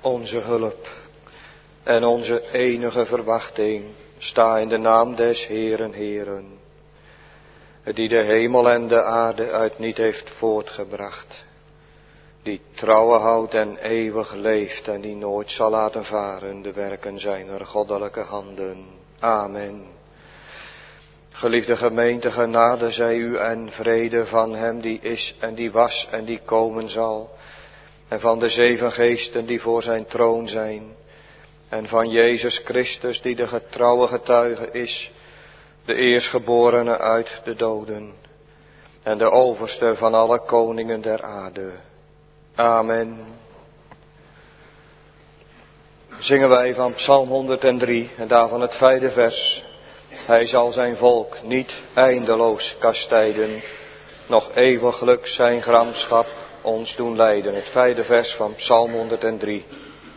onze hulp en onze enige verwachting. Sta in de naam des Heeren, Heeren, die de hemel en de aarde uit niet heeft voortgebracht, die trouwe houdt en eeuwig leeft en die nooit zal laten varen de werken zijner goddelijke handen. Amen. Geliefde gemeente, genade zij u en vrede van hem die is en die was en die komen zal, en van de 7 geesten die voor zijn troon zijn, en van Jezus Christus die de getrouwe getuige is, de eerstgeborene uit de doden, en de overste van alle koningen der aarde. Amen. Zingen wij van Psalm 103 en daarvan het 5e vers. Hij zal zijn volk niet eindeloos kastijden, nog eeuwiglijk zijn gramschap ons doen lijden. Het 5e vers van Psalm 103.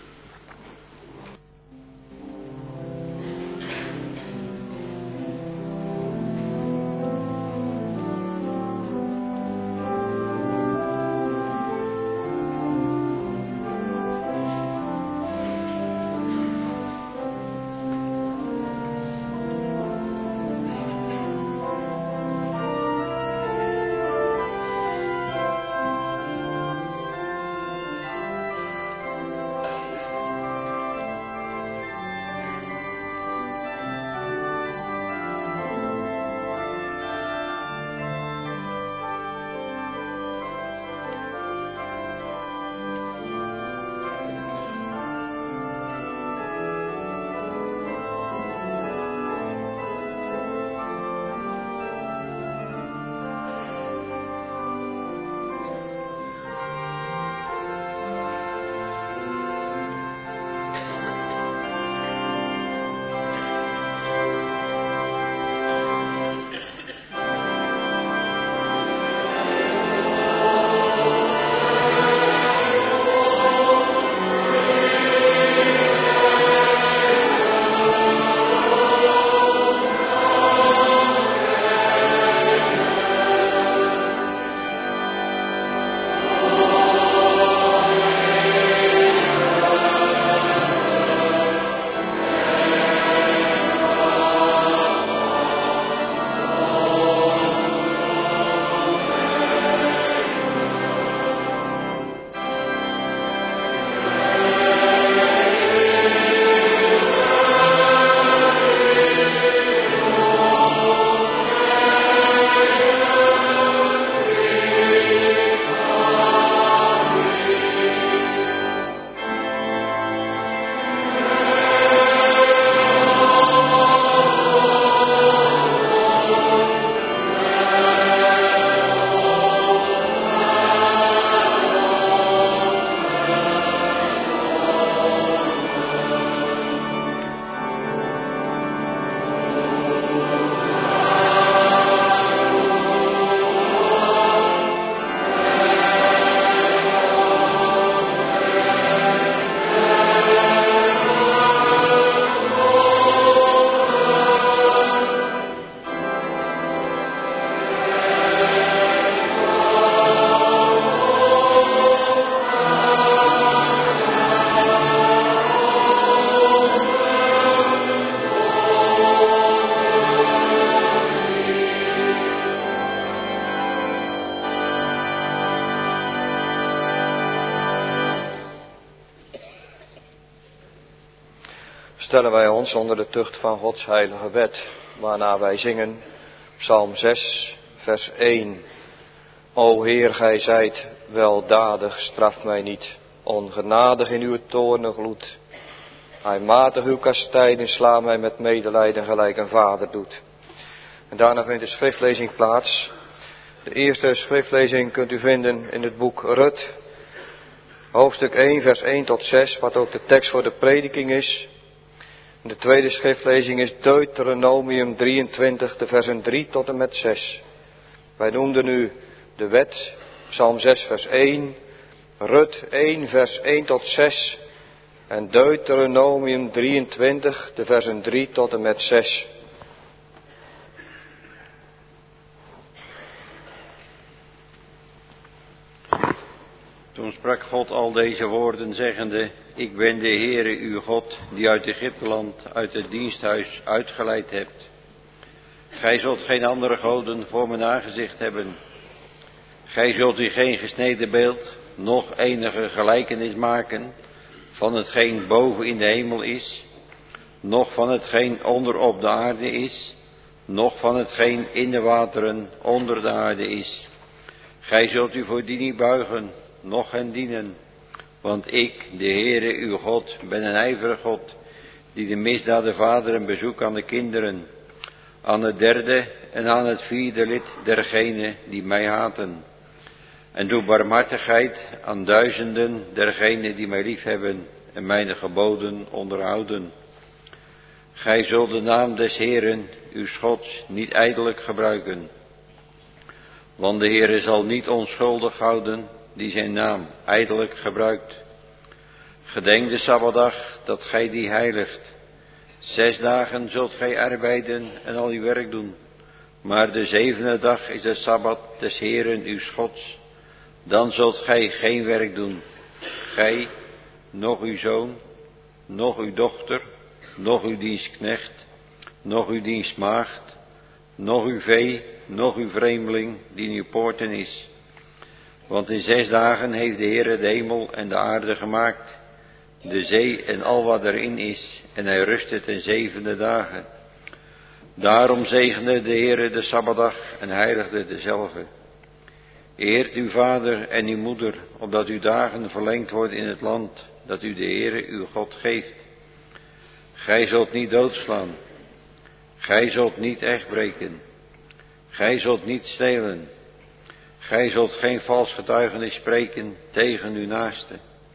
Stellen wij ons onder de tucht van Gods heilige wet, waarna wij zingen Psalm 6, vers 1. O Heer, gij zijt weldadig, straf mij niet, ongenadig in uw toornengloed. Heimatig uw kastijding, sla mij met medelijden gelijk een vader doet. En daarna vindt de schriftlezing plaats. De eerste schriftlezing kunt u vinden in het boek Rut, hoofdstuk 1, vers 1 tot 6, wat ook de tekst voor de prediking is. En de tweede schriftlezing is Deuteronomium 23, de versen 3 tot en met 6. Wij noemden nu de wet, Psalm 6, vers 1, Rut 1, vers 1 tot 6 en Deuteronomium 23, de versen 3 tot en met 6. Toen sprak God al deze woorden, zeggende: Ik ben de Heere uw God, die uit Egypteland, uit het diensthuis uitgeleid hebt. Gij zult geen andere goden voor mijn aangezicht hebben. Gij zult u geen gesneden beeld, noch enige gelijkenis maken van hetgeen boven in de hemel is, noch van hetgeen onder op de aarde is, noch van hetgeen in de wateren onder de aarde is. Gij zult u voor die niet buigen, noch hen dienen, want ik, de Heere uw God, ben een ijverig God, die de misdaden vaderen bezoekt aan de kinderen, aan het derde en aan het vierde lid dergenen die mij haten. En doe barmhartigheid aan duizenden dergenen die mij liefhebben en mijn geboden onderhouden. Gij zult de naam des Heeren, uw Gods, niet ijdelijk gebruiken. Want de Heere zal niet onschuldig houden die zijn naam ijdelijk gebruikt. Gedenk de Sabbatdag dat gij die heiligt. 6 dagen zult gij arbeiden en al uw werk doen. Maar de 7e dag is de Sabbat des Heeren uw Gods. Dan zult gij geen werk doen. Gij, noch uw zoon, noch uw dochter, noch uw dienstknecht, noch uw dienstmaagd, noch uw vee, noch uw vreemdeling die in uw poorten is. Want in 6 dagen heeft de Heere de hemel en de aarde gemaakt, de zee en al wat erin is, en hij rustte ten 7e dagen. Daarom zegende de Heere de Sabbatdag en heiligde dezelve. Eert uw vader en uw moeder, opdat uw dagen verlengd worden in het land, dat u de Heere uw God geeft. Gij zult niet doodslaan. Gij zult niet echt breken. Gij zult niet stelen. Gij zult geen vals getuigenis spreken tegen uw naaste.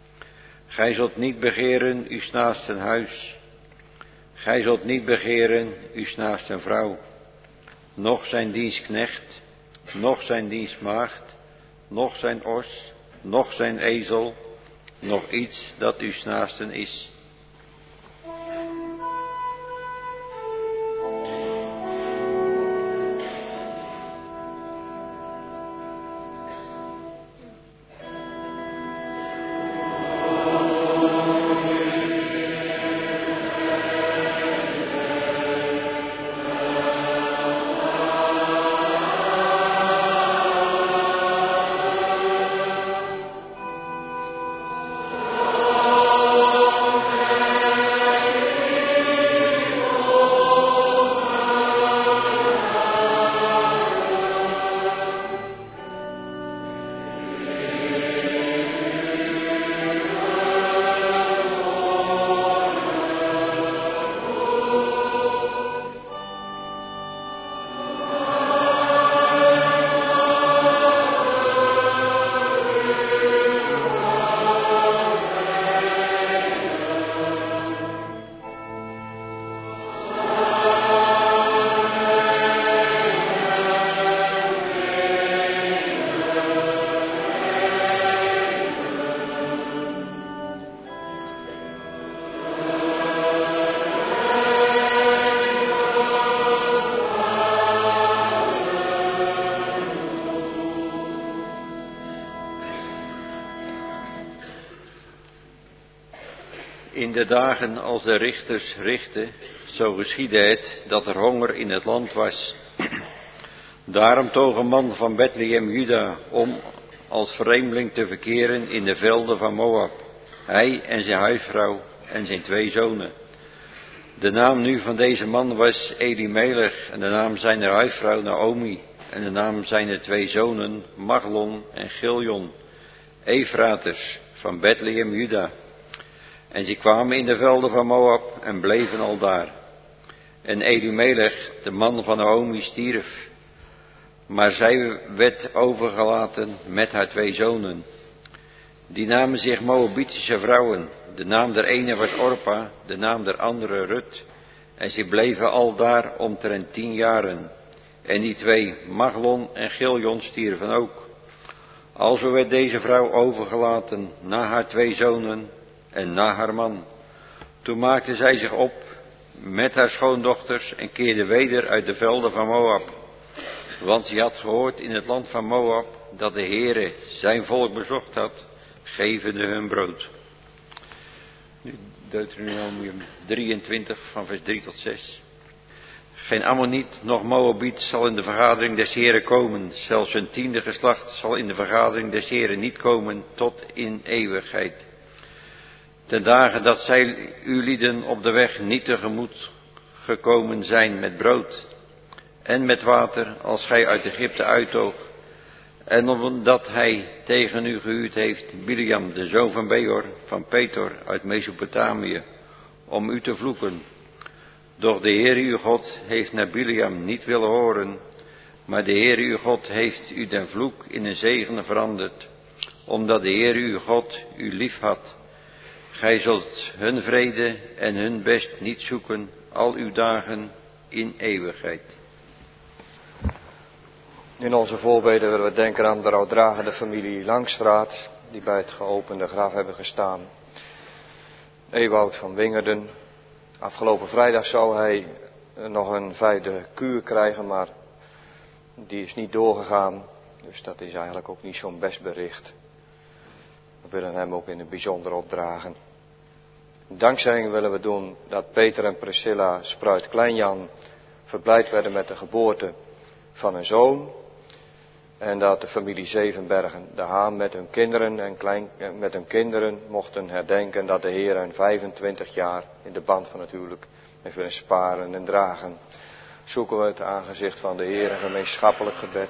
Gij zult niet begeren uw naasten huis. Gij zult niet begeren uw naasten vrouw. Noch zijn dienstknecht, noch zijn dienstmaagd, noch zijn os, noch zijn ezel, noch iets dat uw naasten is. In de dagen als de richters richtten, zo geschiedde het dat er honger in het land was. Daarom toog een man van Bethlehem Juda om als vreemdeling te verkeren in de velden van Moab. Hij en zijn huisvrouw en zijn 2 zonen. De naam nu van deze man was Elimelech en de naam zijner huisvrouw Naomi. En de naam zijner 2 zonen Maglon en Giljon, Efraters van Bethlehem Juda. En ze kwamen in de velden van Moab en bleven al daar. En Elimelech, de man van Naomi, stierf. Maar zij werd overgelaten met haar 2 zonen. Die namen zich Moabitische vrouwen. De naam der ene was Orpa, de naam der andere Rut. En ze bleven al daar omtrent 10 jaren. En die 2, Maglon en Giljon, stierven ook. Alzo werd deze vrouw overgelaten na haar 2 zonen en na haar man. Toen maakte zij zich op met haar schoondochters en keerde weder uit de velden van Moab. Want ze had gehoord in het land van Moab dat de Heere zijn volk bezocht had, gevende hun brood. Nu Deuteronomium 23 van vers 3 tot 6. Geen Ammoniet, noch Moabiet zal in de vergadering des Heren komen. Zelfs hun 10e geslacht zal in de vergadering des Heren niet komen tot in eeuwigheid. Ten dagen dat zij uw lieden op de weg niet tegemoet gekomen zijn met brood en met water, als gij uit Egypte uittoog. En omdat hij tegen u gehuurd heeft, Biliam, de zoon van Beor, van Petor uit Mesopotamië, om u te vloeken. Doch de Heer uw God heeft naar Biliam niet willen horen, maar de Heer uw God heeft u den vloek in een zegen veranderd, omdat de Heer uw God u lief had. Gij zult hun vrede en hun best niet zoeken, al uw dagen in eeuwigheid. In onze voorbeden willen we denken aan de rouwdragende familie Langstraat, die bij het geopende graf hebben gestaan. Ewout van Wingerden. Afgelopen vrijdag zou hij nog een 5e kuur krijgen, maar die is niet doorgegaan. Dus dat is eigenlijk ook niet zo'n best bericht. We willen hem ook in het bijzonder opdragen. Dankzij willen we doen dat Peter en Priscilla Spruit-Kleinjan verblijd werden met de geboorte van een zoon. En dat de familie Zevenbergen de Haan met hun kinderen mochten herdenken dat de Heer hen 25 jaar in de band van het huwelijk heeft willen sparen en dragen. Zoeken we het aangezicht van de Heer, een gemeenschappelijk gebed.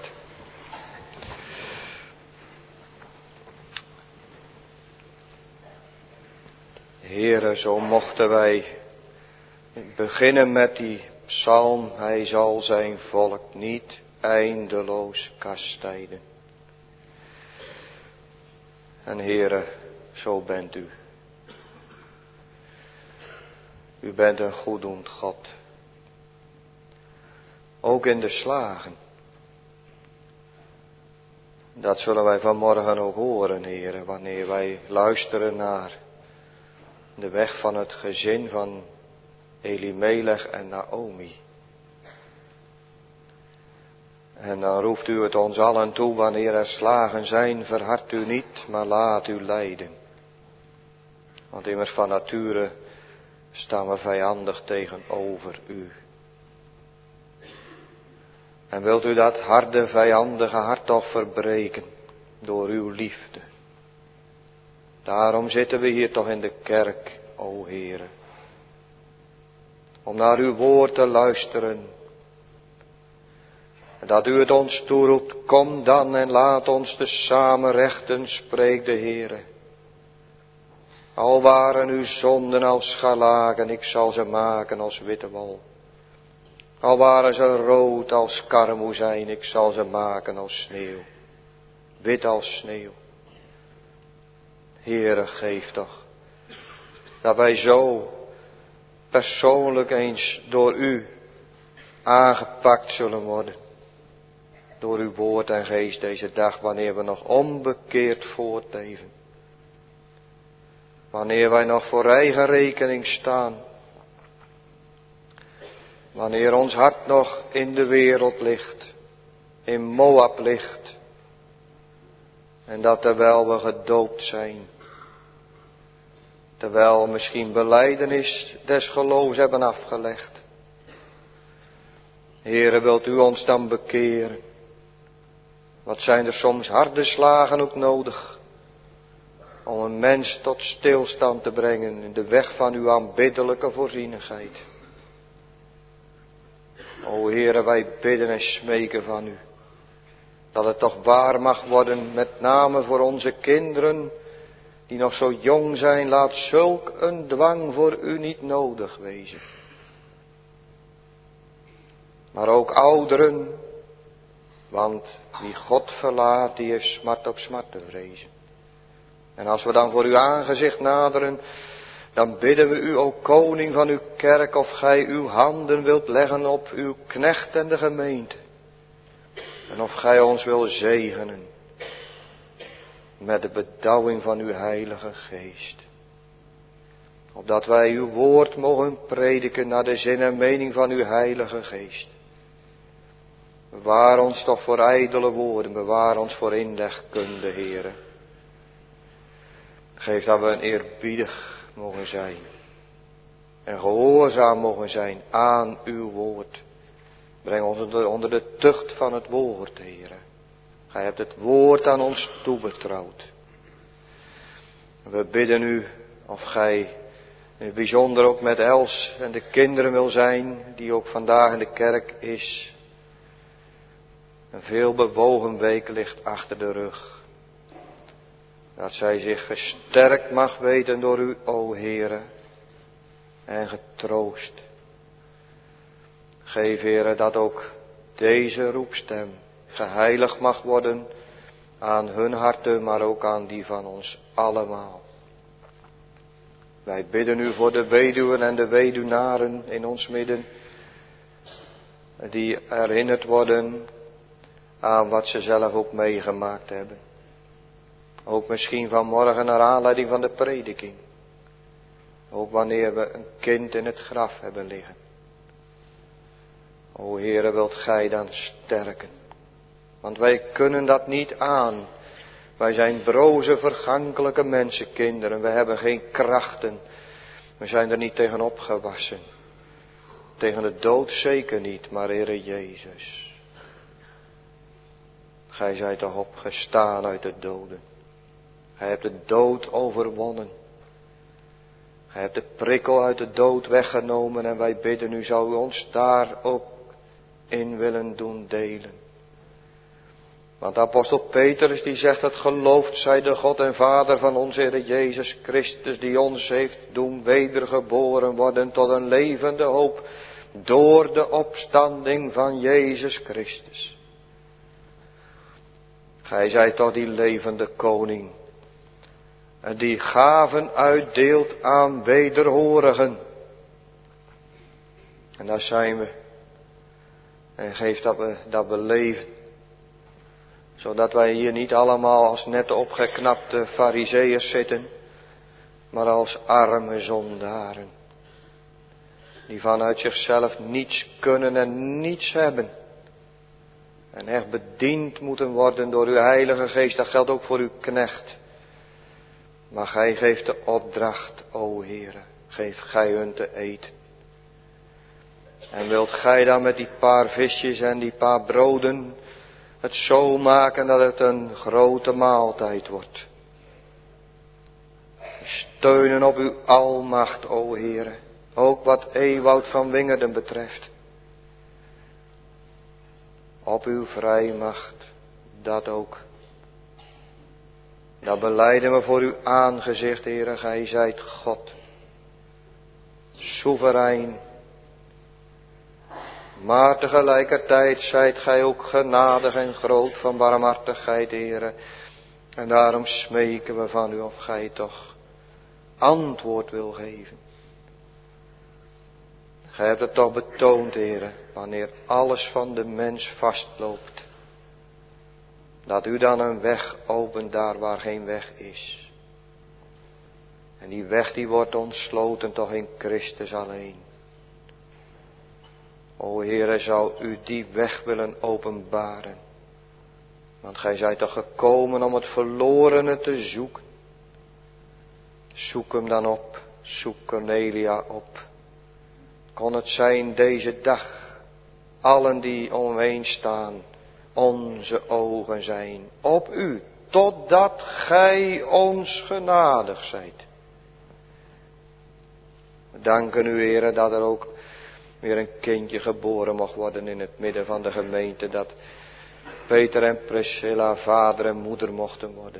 Heere, zo mochten wij beginnen met die psalm. Hij zal zijn volk niet eindeloos kastijden. En Heere, zo bent u. U bent een goeddoend God. Ook in de slagen. Dat zullen wij vanmorgen ook horen, Heere, wanneer wij luisteren naar de weg van het gezin van Elimelech en Naomi. En dan roept u het ons allen toe, wanneer er slagen zijn, verhard u niet, maar laat u leiden. Want immers van nature staan we vijandig tegenover u. En wilt u dat harde, vijandige hart toch verbreken door uw liefde. Daarom zitten we hier toch in de kerk, o Heere. Om naar uw woord te luisteren. En dat u het ons toeroept, kom dan en laat ons te samen rechten, spreekt de Heere. Al waren uw zonden als scharlaken, ik zal ze maken als witte wol. Al waren ze rood als karmoezijn, ik zal ze maken als sneeuw. Wit als sneeuw. Heere, geef toch dat wij zo persoonlijk eens door u aangepakt zullen worden. Door uw woord en geest deze dag, wanneer we nog onbekeerd voortleven. Wanneer wij nog voor eigen rekening staan. Wanneer ons hart nog in de wereld ligt, in Moab ligt. En dat terwijl we gedoopt zijn. Terwijl we misschien belijdenis des geloofs hebben afgelegd. Heere, wilt u ons dan bekeren? Wat zijn er soms harde slagen ook nodig. Om een mens tot stilstand te brengen in de weg van uw aanbiddelijke voorzienigheid. O Heere, wij bidden en smeken van u. Dat het toch waar mag worden, met name voor onze kinderen, die nog zo jong zijn, laat zulk een dwang voor u niet nodig wezen. Maar ook ouderen, want wie God verlaat, die heeft smart op smart te vrezen. En als we dan voor uw aangezicht naderen, dan bidden we u, o koning van uw kerk, of gij uw handen wilt leggen op uw knecht en de gemeente. En of gij ons wil zegenen met de bedauwing van uw heilige geest. Opdat wij uw woord mogen prediken naar de zin en mening van uw heilige geest. Bewaar ons toch voor ijdele woorden, bewaar ons voor inlegkunde, Heere. Geef dat we een eerbiedig mogen zijn. En gehoorzaam mogen zijn aan uw woord. Breng ons onder de tucht van het woord, Heere. Gij hebt het woord aan ons toebetrouwd. We bidden u of gij in het bijzonder ook met Els en de kinderen wil zijn, die ook vandaag in de kerk is. Een veel bewogen week ligt achter de rug. Dat zij zich gesterkt mag weten door u, o Heere, en getroost. Geef, Heere, dat ook deze roepstem geheiligd mag worden aan hun harten, maar ook aan die van ons allemaal. Wij bidden u voor de weduwen en de weduwnaren in ons midden, die herinnerd worden aan wat ze zelf ook meegemaakt hebben. Ook misschien vanmorgen naar aanleiding van de prediking. Ook wanneer we een kind in het graf hebben liggen. O Heere, wilt gij dan sterken? Want wij kunnen dat niet aan. Wij zijn broze, vergankelijke mensenkinderen. We hebben geen krachten. We zijn er niet tegen opgewassen. Tegen de dood zeker niet, maar Heere Jezus. Gij zijt toch opgestaan uit de doden. Gij hebt de dood overwonnen. Gij hebt de prikkel uit de dood weggenomen en wij bidden u, zou u ons daar ook in willen doen delen. Want apostel Petrus die zegt, het gelooft zij de God en Vader van onze Heer Jezus Christus, die ons heeft doen wedergeboren worden tot een levende hoop door de opstanding van Jezus Christus. Gij zijt toch die levende koning, en die gaven uitdeelt aan wederhorigen. En daar zijn we. En geef dat we leven. Zodat wij hier niet allemaal als net opgeknapte farizeeërs zitten, maar als arme zondaren. Die vanuit zichzelf niets kunnen en niets hebben. En echt bediend moeten worden door uw Heilige Geest. Dat geldt ook voor uw knecht. Maar gij geeft de opdracht, o Heere, geef gij hun te eten. En wilt gij dan met die paar visjes en die paar broden het zo maken dat het een grote maaltijd wordt. Steunen op uw almacht, o Heere, ook wat Ewoud van Wingerden betreft. Op uw vrijmacht, dat ook. Dat belijden we voor uw aangezicht, Heere, gij zijt God. Soeverein. Maar tegelijkertijd zijt gij ook genadig en groot van barmhartigheid, Heere. En daarom smeken we van u of gij toch antwoord wil geven. Gij hebt het toch betoond, Heere, wanneer alles van de mens vastloopt. Dat u dan een weg opent daar waar geen weg is. En die weg die wordt ontsloten toch in Christus alleen. O Heere, zou u die weg willen openbaren. Want gij zijt toch gekomen om het verlorene te zoeken. Zoek hem dan op, zoek Cornelia op. Kon het zijn deze dag, allen die omheen staan, onze ogen zijn op u, totdat gij ons genadig zijt. We danken u, Heere, dat er ook weer een kindje geboren mocht worden in het midden van de gemeente, dat Peter en Priscilla vader en moeder mochten worden.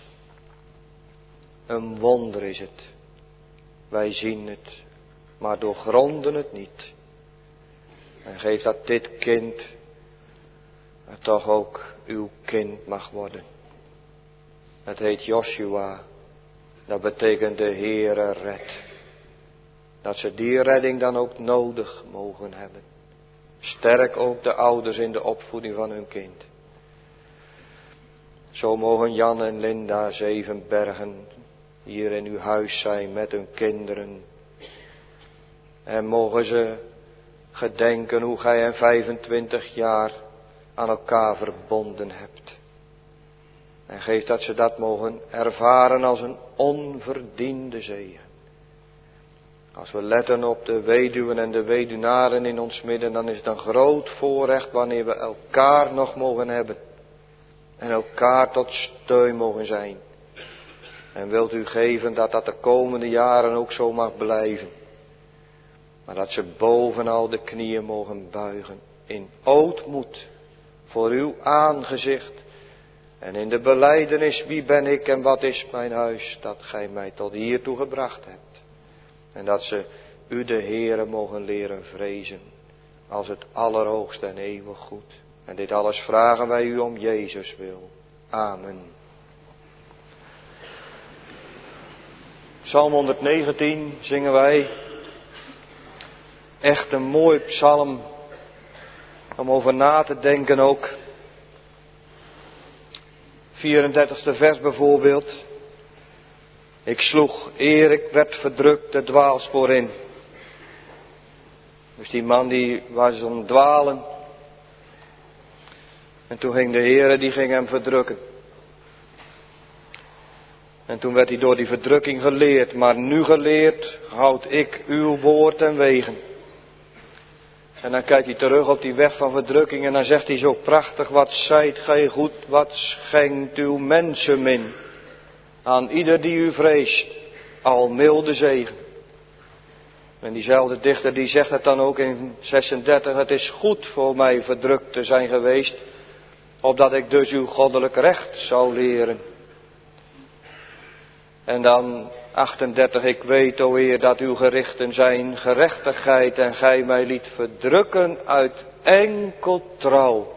Een wonder is het. Wij zien het, maar doorgronden het niet. En geef dat dit kind toch ook uw kind mag worden. Het heet Joshua. Dat betekent de Heere redt. Dat ze die redding dan ook nodig mogen hebben. Sterk ook de ouders in de opvoeding van hun kind. Zo mogen Jan en Linda Zevenbergen hier in uw huis zijn met hun kinderen. En mogen ze gedenken hoe gij hen 25 jaar aan elkaar verbonden hebt. En geef dat ze dat mogen ervaren als een onverdiende zegen. Als we letten op de weduwen en de weduwnaren in ons midden, dan is het een groot voorrecht wanneer we elkaar nog mogen hebben. En elkaar tot steun mogen zijn. En wilt u geven dat dat de komende jaren ook zo mag blijven. Maar dat ze bovenal de knieën mogen buigen. In ootmoed voor uw aangezicht. En in de belijdenis, wie ben ik en wat is mijn huis, dat gij mij tot hiertoe gebracht hebt. En dat ze u de Heere mogen leren vrezen, als het allerhoogste en eeuwig goed. En dit alles vragen wij u om Jezus wil. Amen. Psalm 119 zingen wij. Echt een mooi psalm om over na te denken ook. 34e vers bijvoorbeeld. Ik sloeg eer ik werd verdrukt het dwaalspoor in. Dus die man die was aan het dwalen. En toen ging de Heere, die ging hem verdrukken. En toen werd hij door die verdrukking geleerd. Maar nu geleerd houd ik uw woord en wegen. En dan kijkt hij terug op die weg van verdrukking. En dan zegt hij zo prachtig. Wat zijt gij goed, wat schenkt uw mensenmin. Aan ieder die u vreest, al milde zegen. En diezelfde dichter die zegt het dan ook in 36. Het is goed voor mij verdrukt te zijn geweest. Opdat ik dus uw goddelijk recht zou leren. En dan 38. Ik weet, o Heer, dat uw gerichten zijn gerechtigheid. En gij mij liet verdrukken uit enkel trouw.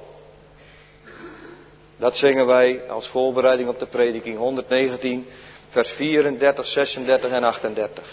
Dat zingen wij als voorbereiding op de prediking 119, vers 34, 36 en 38.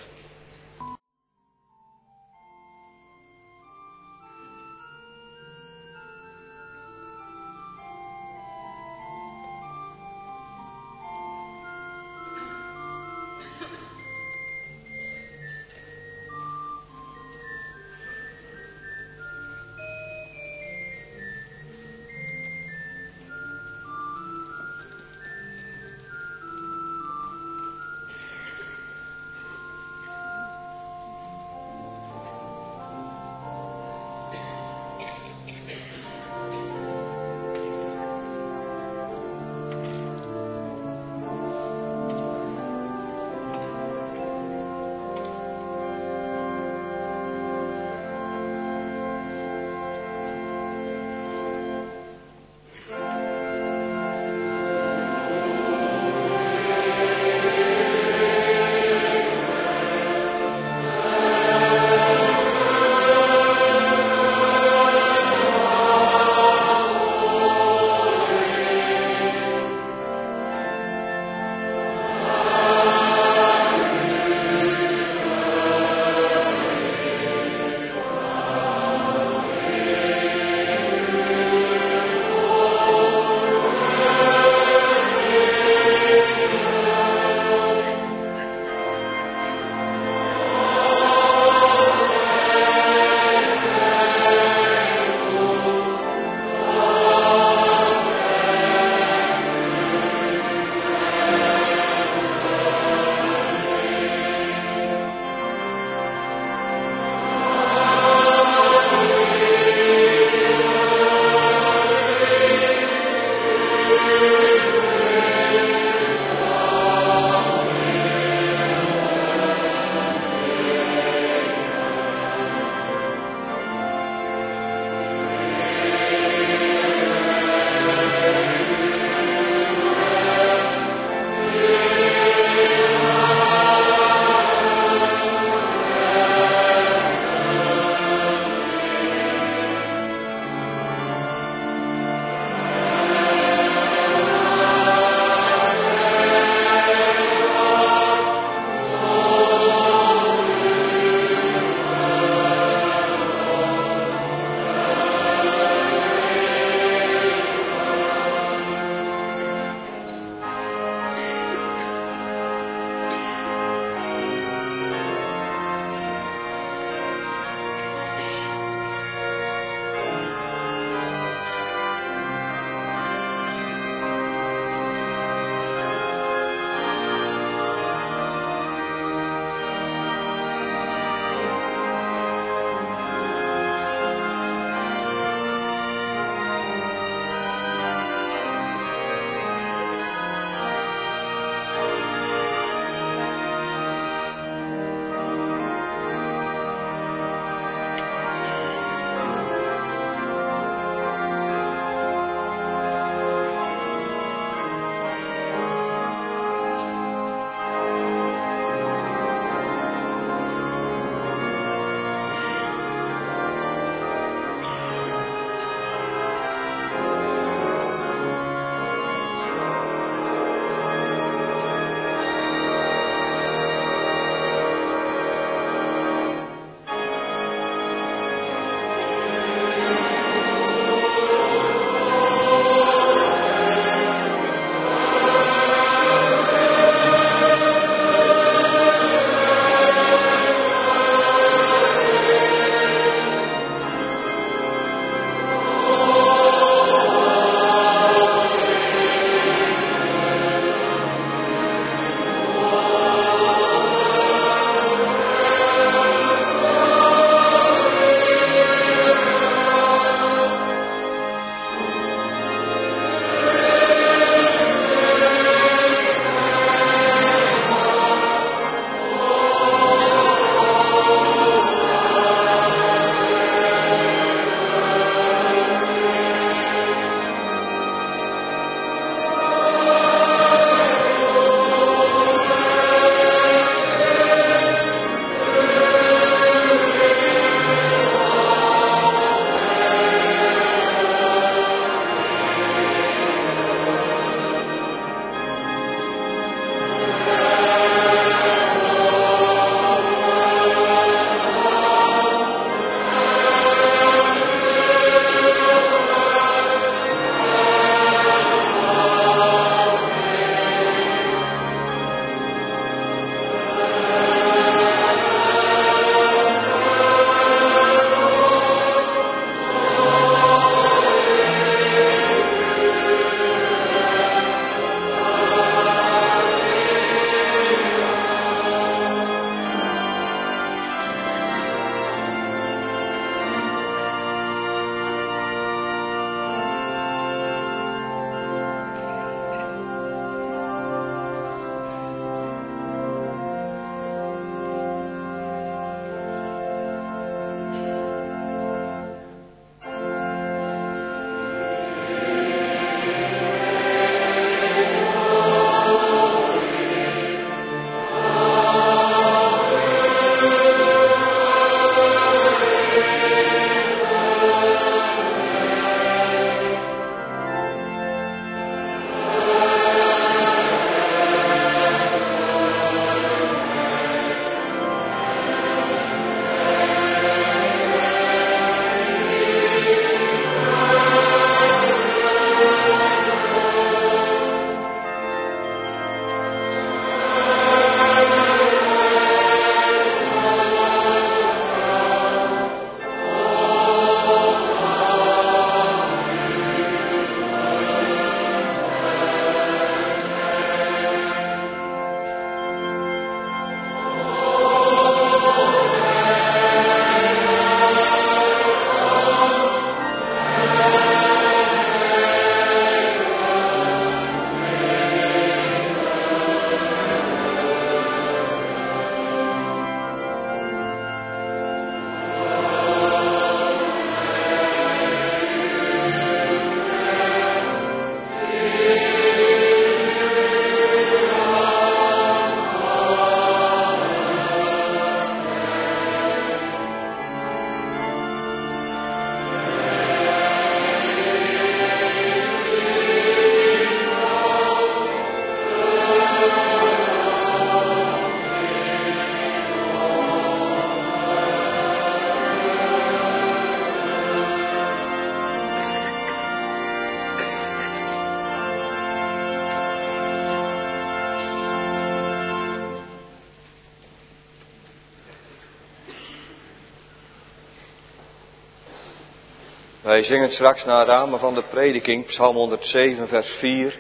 Wij zingen straks na het amen van de prediking, Psalm 107 vers 4.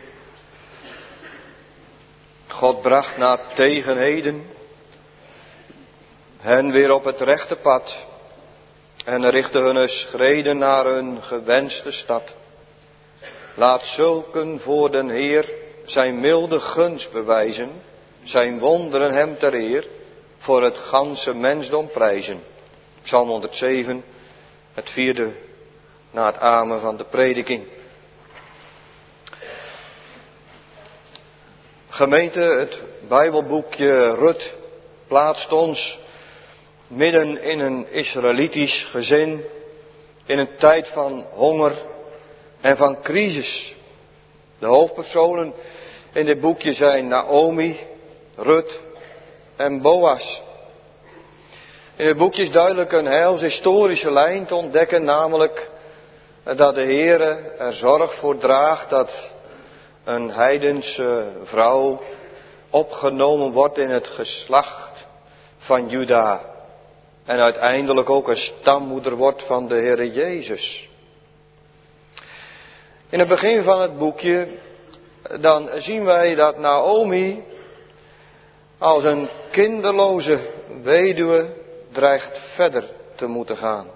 God bracht na tegenheden hen weer op het rechte pad en richtte hun schreden naar hun gewenste stad. Laat zulken voor den Heer zijn milde gunst bewijzen, zijn wonderen hem ter eer, voor het ganse mensdom prijzen. Psalm 107, het vierde na het amen van de prediking. Gemeente, het Bijbelboekje Rut plaatst ons midden in een Israëlitisch gezin, in een tijd van honger en van crisis. De hoofdpersonen in dit boekje zijn Naomi, Rut en Boas. In het boekje is duidelijk een heilshistorische lijn te ontdekken, namelijk dat de Heere er zorg voor draagt dat een heidense vrouw opgenomen wordt in het geslacht van Juda. En uiteindelijk ook een stammoeder wordt van de Heere Jezus. In het begin van het boekje dan zien wij dat Naomi als een kinderloze weduwe dreigt verder te moeten gaan.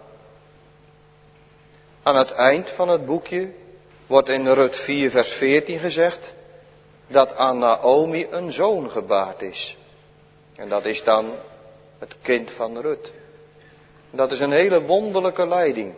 Aan het eind van het boekje wordt in Rut 4 vers 14 gezegd dat aan Naomi een zoon gebaard is. En dat is dan het kind van Rut. Dat is een hele wonderlijke leiding.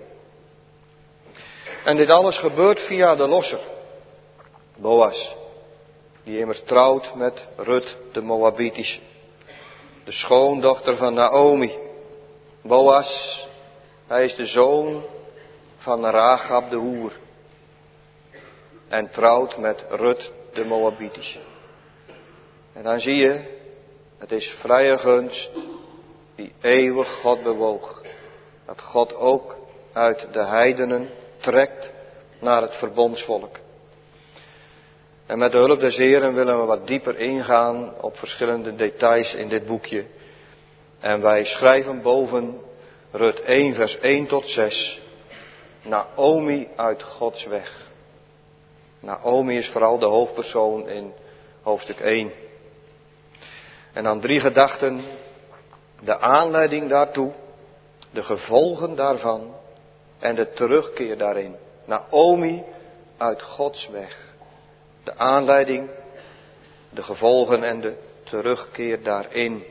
En dit alles gebeurt via de losser, Boas, die immers trouwt met Rut de Moabitische, de schoondochter van Naomi. Boas, hij is de zoon van Rachab de hoer en trouwt met Rut de Moabitische. En dan zie je, het is vrije gunst die eeuwig God bewoog. Dat God ook uit de heidenen trekt naar het verbondsvolk. En met de hulp des Heren willen we wat dieper ingaan op verschillende details in dit boekje. En wij schrijven boven Rut 1 vers 1 tot 6. Naomi uit Gods weg. Naomi is vooral de hoofdpersoon in hoofdstuk 1. En dan 3 gedachten. De aanleiding daartoe, de gevolgen daarvan en de terugkeer daarin. Naomi uit Gods weg. De aanleiding, de gevolgen en de terugkeer daarin.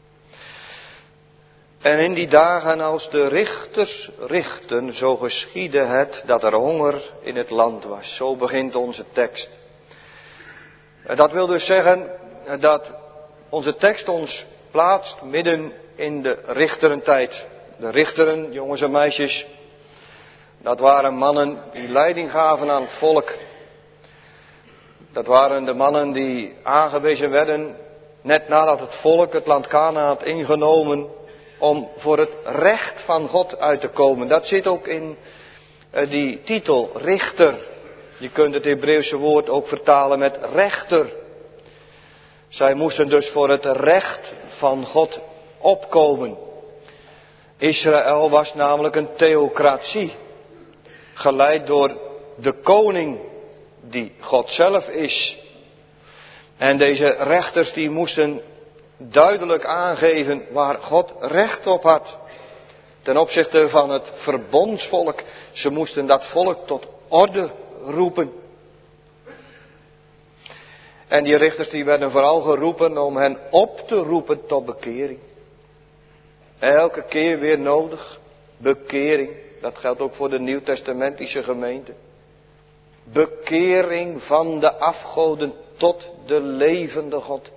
En in die dagen als de richters richten, zo geschiedde het dat er honger in het land was. Zo begint onze tekst. Dat wil dus zeggen dat onze tekst ons plaatst midden in de richterentijd. De richteren, jongens en meisjes, dat waren mannen die leiding gaven aan het volk. Dat waren de mannen die aangewezen werden, net nadat het volk het land Kanaan had ingenomen, om voor het recht van God uit te komen. Dat zit ook in die titel, richter. Je kunt het Hebreeuwse woord ook vertalen met rechter. Zij moesten dus voor het recht van God opkomen. Israël was namelijk een theocratie, geleid door de koning die God zelf is. En deze rechters die moesten duidelijk aangeven waar God recht op had. Ten opzichte van het verbondsvolk. Ze moesten dat volk tot orde roepen. En die richters die werden vooral geroepen om hen op te roepen tot bekering. Elke keer weer nodig. Bekering. Dat geldt ook voor de Nieuwtestamentische gemeente. Bekering van de afgoden tot de levende God.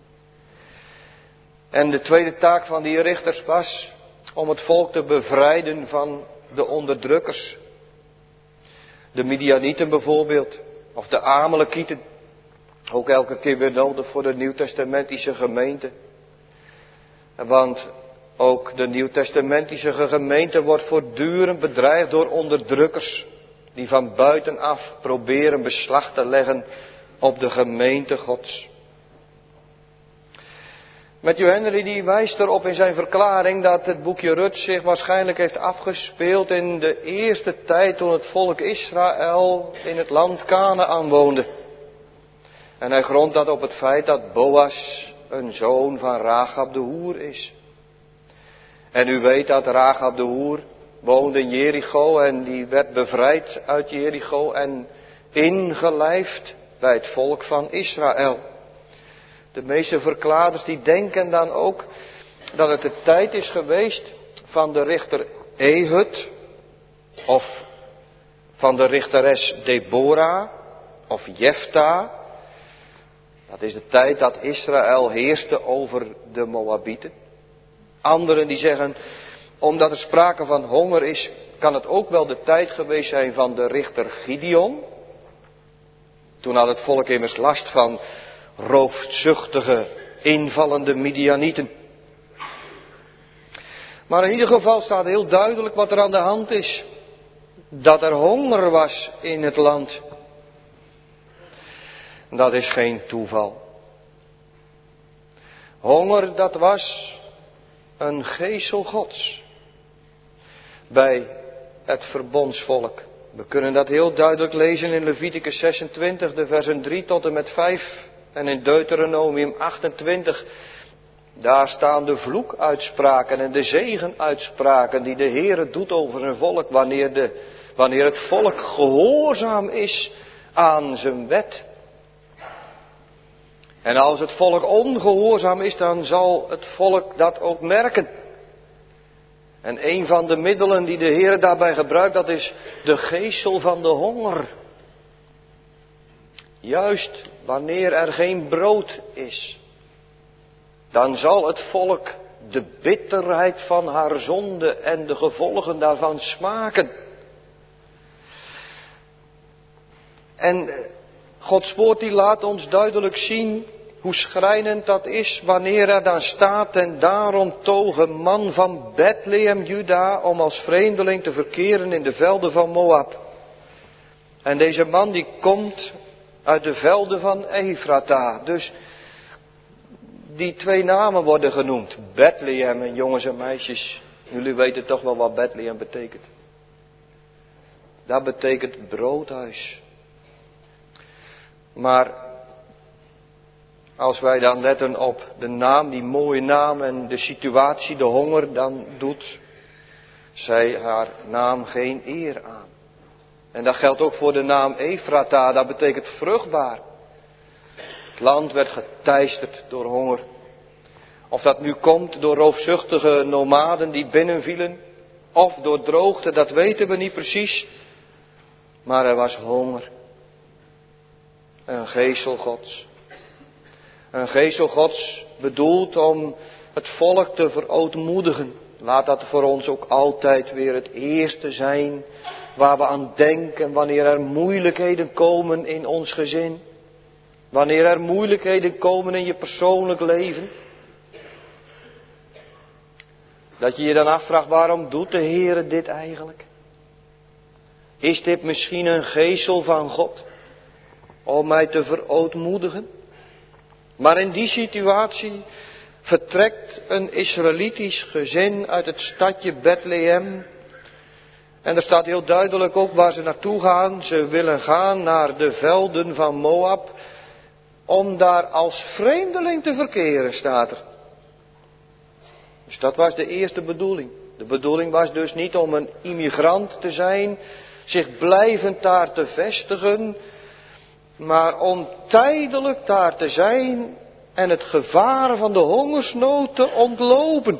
En de tweede taak van die richters was om het volk te bevrijden van de onderdrukkers. De Midianieten bijvoorbeeld, of de Amalekieten. Ook elke keer weer nodig voor de Nieuwtestamentische gemeente. Want ook de Nieuwtestamentische gemeente wordt voortdurend bedreigd door onderdrukkers. Die van buitenaf proberen beslag te leggen op de gemeente Gods. Matthew Henry die wijst erop in zijn verklaring dat het boekje Rut zich waarschijnlijk heeft afgespeeld in de eerste tijd toen het volk Israël in het land Kanaan woonde. En hij grondt dat op het feit dat Boas een zoon van Rachab de hoer is. En u weet dat Rachab de hoer woonde in Jericho en die werd bevrijd uit Jericho en ingelijfd bij het volk van Israël. De meeste verklaarders die denken dan ook dat het de tijd is geweest van de richter Ehud of van de richteres Deborah of Jefta. Dat is de tijd dat Israël heerste over de Moabieten. Anderen die zeggen, omdat er sprake van honger is, kan het ook wel de tijd geweest zijn van de richter Gideon. Toen had het volk immers last van roofzuchtige, invallende Midianieten. Maar in ieder geval staat heel duidelijk wat er aan de hand is. Dat er honger was in het land. Dat is geen toeval. Honger, dat was een geesel Gods bij het verbondsvolk. We kunnen dat heel duidelijk lezen in Leviticus 26, de versen 3 tot en met 5 en in Deuteronomium 28. Daar staan de vloekuitspraken en de zegenuitspraken die de Heere doet over zijn volk wanneer het volk gehoorzaam is aan zijn wet. En als het volk ongehoorzaam is, dan zal het volk dat ook merken. En een van de middelen die de Heer daarbij gebruikt, dat is de geesel van de honger. Juist wanneer er geen brood is, dan zal het volk de bitterheid van haar zonde en de gevolgen daarvan smaken. En Gods woord die laat ons duidelijk zien hoe schrijnend dat is wanneer er dan staat: en daarom toog een man van Bethlehem, Juda, om als vreemdeling te verkeren in de velden van Moab. En deze man die komt uit de velden van Efrata. Dus die twee namen worden genoemd. Bethlehem, en jongens en meisjes, jullie weten toch wel wat Bethlehem betekent. Dat betekent broodhuis. Maar als wij dan letten op de naam, die mooie naam en de situatie, de honger, dan doet zij haar naam geen eer aan. En dat geldt ook voor de naam Efrata, dat betekent vruchtbaar. Het land werd geteisterd door honger. Of dat nu komt door roofzuchtige nomaden die binnenvielen, of door droogte, dat weten we niet precies. Maar er was honger. Een geesel Gods. Een geesel Gods bedoeld om het volk te verootmoedigen. Laat dat voor ons ook altijd weer het eerste zijn waar we aan denken wanneer er moeilijkheden komen in ons gezin. Wanneer er moeilijkheden komen in je persoonlijk leven. Dat je je dan afvraagt, waarom doet de Heere dit eigenlijk? Is dit misschien een geesel van God om mij te verootmoedigen? Maar in die situatie vertrekt een Israëlitisch gezin uit het stadje Bethlehem. En er staat heel duidelijk ook waar ze naartoe gaan. Ze willen gaan naar de velden van Moab, om daar als vreemdeling te verkeren, staat er. Dus dat was de eerste bedoeling. De bedoeling was dus niet om een immigrant te zijn, zich blijvend daar te vestigen, maar om tijdelijk daar te zijn en het gevaar van de hongersnood te ontlopen.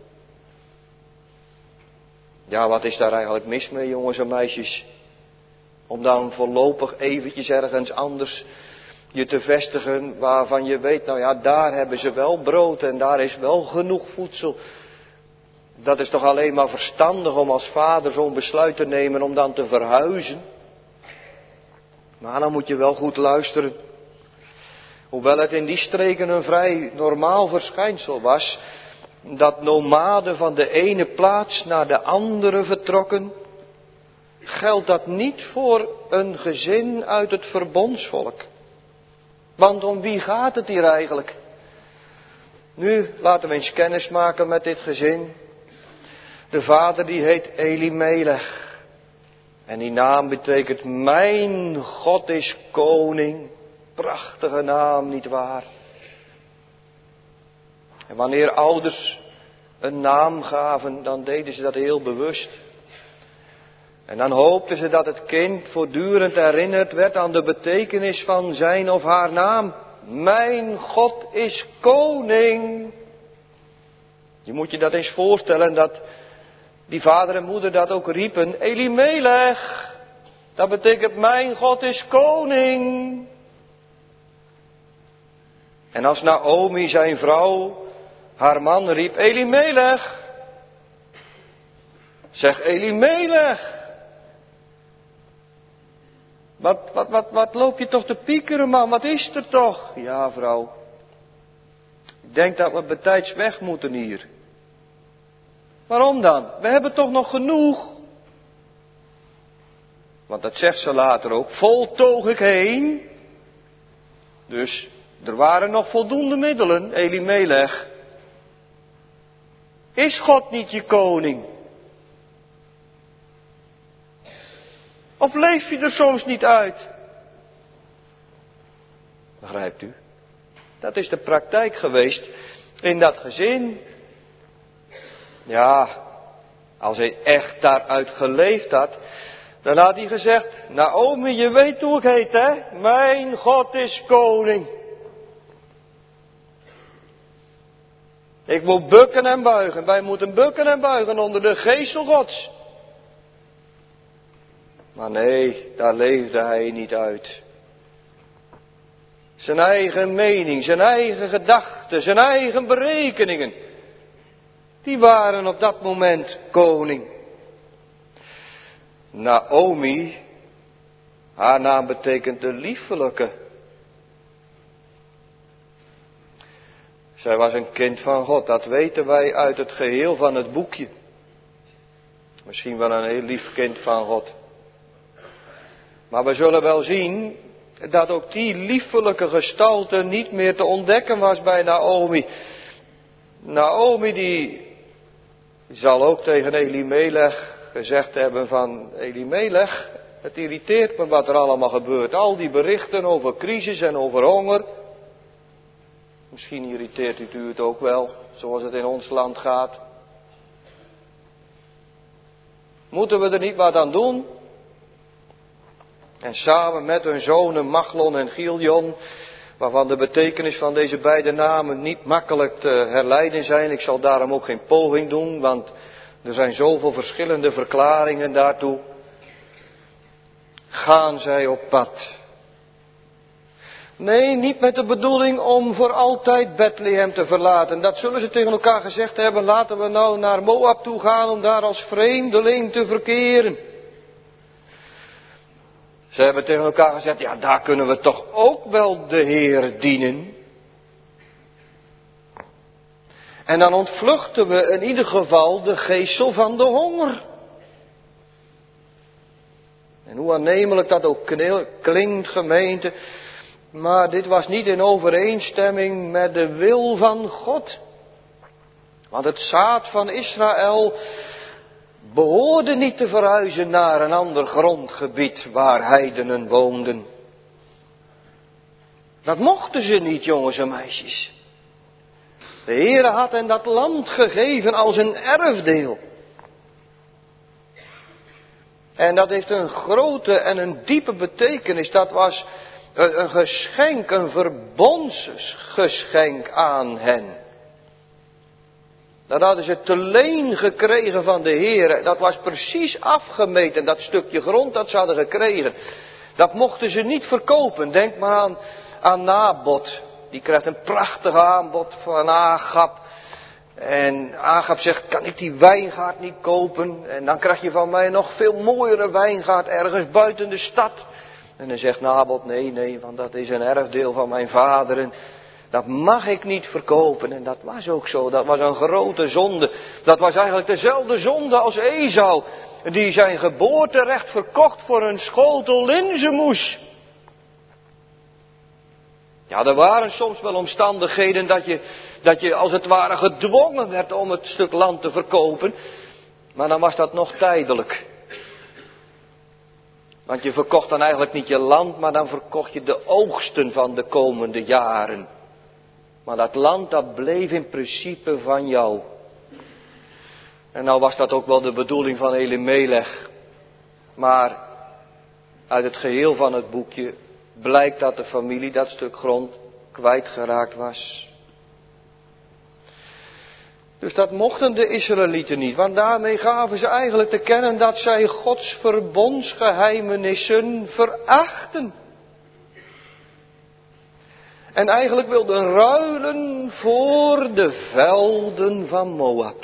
Ja, wat is daar eigenlijk mis mee, jongens en meisjes? Om dan voorlopig eventjes ergens anders je te vestigen waarvan je weet, nou ja, daar hebben ze wel brood en daar is wel genoeg voedsel. Dat is toch alleen maar verstandig om als vader zo'n besluit te nemen om dan te verhuizen. Maar dan moet je wel goed luisteren. Hoewel het in die streken een vrij normaal verschijnsel was, dat nomaden van de ene plaats naar de andere vertrokken, geldt dat niet voor een gezin uit het verbondsvolk. Want om wie gaat het hier eigenlijk? Nu laten we eens kennis maken met dit gezin. De vader die heet Elimelech. En die naam betekent mijn God is koning. Prachtige naam, nietwaar? En wanneer ouders een naam gaven, dan deden ze dat heel bewust. En dan hoopten ze dat het kind voortdurend herinnerd werd aan de betekenis van zijn of haar naam. Mijn God is koning. Je moet je dat eens voorstellen dat die vader en moeder dat ook riepen. Elimelech, dat betekent mijn God is koning. En als Naomi zijn vrouw haar man riep, Elimelech, zeg Elimelech. Wat loop je toch te piekeren, man? Wat is er toch? Ja, vrouw. Ik denk dat we betijds weg moeten hier. Waarom dan? We hebben toch nog genoeg? Want dat zegt ze later ook. Vol toog ik heen. Dus er waren nog voldoende middelen, Elimelech. Is God niet je koning? Of leef je er soms niet uit? Begrijpt u? Dat is de praktijk geweest in dat gezin. Ja, als hij echt daaruit geleefd had, dan had hij gezegd, Naomi, je weet hoe ik heet, hè? Mijn God is koning. Ik moet bukken en buigen. Wij moeten bukken en buigen onder de geestel Gods. Maar nee, daar leefde hij niet uit. Zijn eigen mening, zijn eigen gedachten, zijn eigen berekeningen. Die waren op dat moment koning. Naomi, haar naam betekent de liefelijke. Zij was een kind van God, dat weten wij uit het geheel van het boekje. Misschien wel een heel lief kind van God. Maar we zullen wel zien dat ook die liefelijke gestalte niet meer te ontdekken was bij Naomi. Naomi die zal ook tegen Elimelech gezegd hebben van Elimelech, het irriteert me wat er allemaal gebeurt. Al die berichten over crisis en over honger. Misschien irriteert u het ook wel, zoals het in ons land gaat. Moeten we er niet wat aan doen? En samen met hun zonen Machlon en Giljon, waarvan de betekenis van deze beide namen niet makkelijk te herleiden zijn. Ik zal daarom ook geen poging doen, want er zijn zoveel verschillende verklaringen daartoe. Gaan zij op pad. Nee, niet met de bedoeling om voor altijd Bethlehem te verlaten. Dat zullen ze tegen elkaar gezegd hebben. Laten we nou naar Moab toe gaan om daar als vreemdeling te verkeren. Ze hebben tegen elkaar gezegd, ja, daar kunnen we toch ook wel de Heer dienen. En dan ontvluchten we in ieder geval de geestel van de honger. En hoe aannemelijk dat ook klinkt, gemeente, maar dit was niet in overeenstemming met de wil van God. Want het zaad van Israël behoorde niet te verhuizen naar een ander grondgebied waar heidenen woonden. Dat mochten ze niet, jongens en meisjes. De Heere had hen dat land gegeven als een erfdeel. En dat heeft een grote en een diepe betekenis. Dat was een geschenk, een verbondsgeschenk aan hen. Dat hadden ze te leen gekregen van de Heere. Dat was precies afgemeten, dat stukje grond dat ze hadden gekregen. Dat mochten ze niet verkopen. Denk maar aan Nabot. Die krijgt een prachtig aanbod van Agab. En Agab zegt, kan ik die wijngaard niet kopen? En dan krijg je van mij nog veel mooiere wijngaard ergens buiten de stad. En dan zegt Nabot, nee, want dat is een erfdeel van mijn vader. En dat mag ik niet verkopen. En dat was ook zo. Dat was een grote zonde. Dat was eigenlijk dezelfde zonde als Esau. Die zijn geboorterecht verkocht voor een schotel linzenmoes. Ja, er waren soms wel omstandigheden dat je als het ware gedwongen werd om het stuk land te verkopen. Maar dan was dat nog tijdelijk. Want je verkocht dan eigenlijk niet je land, maar dan verkocht je de oogsten van de komende jaren. Maar dat land, dat bleef in principe van jou. En nou was dat ook wel de bedoeling van Elimelech. Maar uit het geheel van het boekje blijkt dat de familie dat stuk grond kwijtgeraakt was. Dus dat mochten de Israëlieten niet, want daarmee gaven ze eigenlijk te kennen dat zij Gods verbondsgeheimenissen verachten. En eigenlijk wilden ruilen voor de velden van Moab.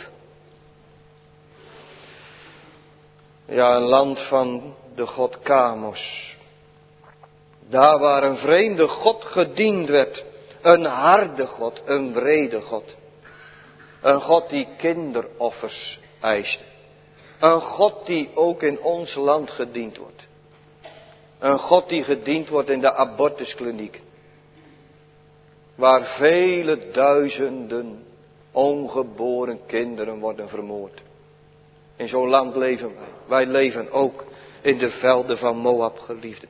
Ja, een land van de god Kamos. Daar waar een vreemde god gediend werd. Een harde god, een wrede god. Een God die kinderoffers eiste. Een God die ook in ons land gediend wordt. Een God die gediend wordt in de abortuskliniek. Waar vele duizenden ongeboren kinderen worden vermoord. In zo'n land leven wij. Wij leven ook in de velden van Moab, geliefden.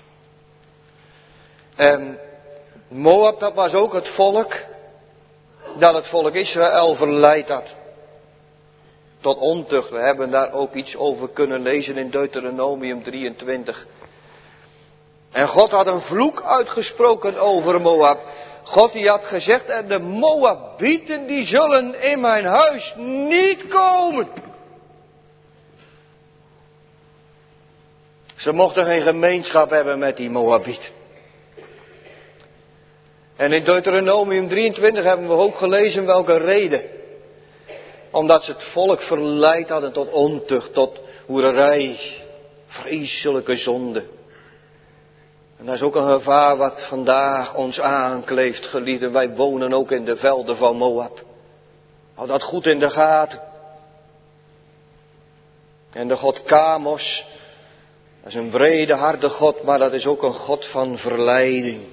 En Moab, dat was ook het volk dat het volk Israël verleid had tot ontucht. We hebben daar ook iets over kunnen lezen in Deuteronomium 23. En God had een vloek uitgesproken over Moab. God die had gezegd, en de Moabieten die zullen in mijn huis niet komen. Ze mochten geen gemeenschap hebben met die Moabieten. En in Deuteronomium 23 hebben we ook gelezen welke reden. Omdat ze het volk verleid hadden tot ontucht, tot hoererij, vreselijke zonde. En dat is ook een gevaar wat vandaag ons aankleeft, geliefden. Wij wonen ook in de velden van Moab. Hou dat goed in de gaten. En de god Kamos, dat is een wrede, harde god, maar dat is ook een god van verleiding.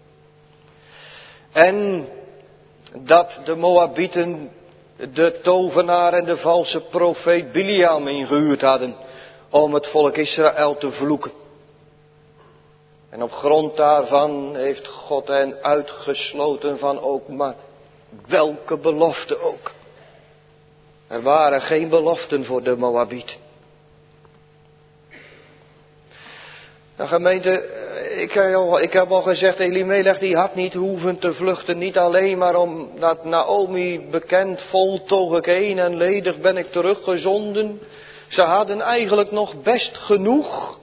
En dat de Moabieten de tovenaar en de valse profeet Biliam ingehuurd hadden om het volk Israël te vloeken. En op grond daarvan heeft God hen uitgesloten van ook maar welke belofte ook. Er waren geen beloften voor de Moabieten. Nou gemeente, ik heb al gezegd, Elimelech die had niet hoeven te vluchten. Niet alleen maar omdat Naomi bekend, vol toog ik heen en ledig ben ik teruggezonden. Ze hadden eigenlijk nog best genoeg.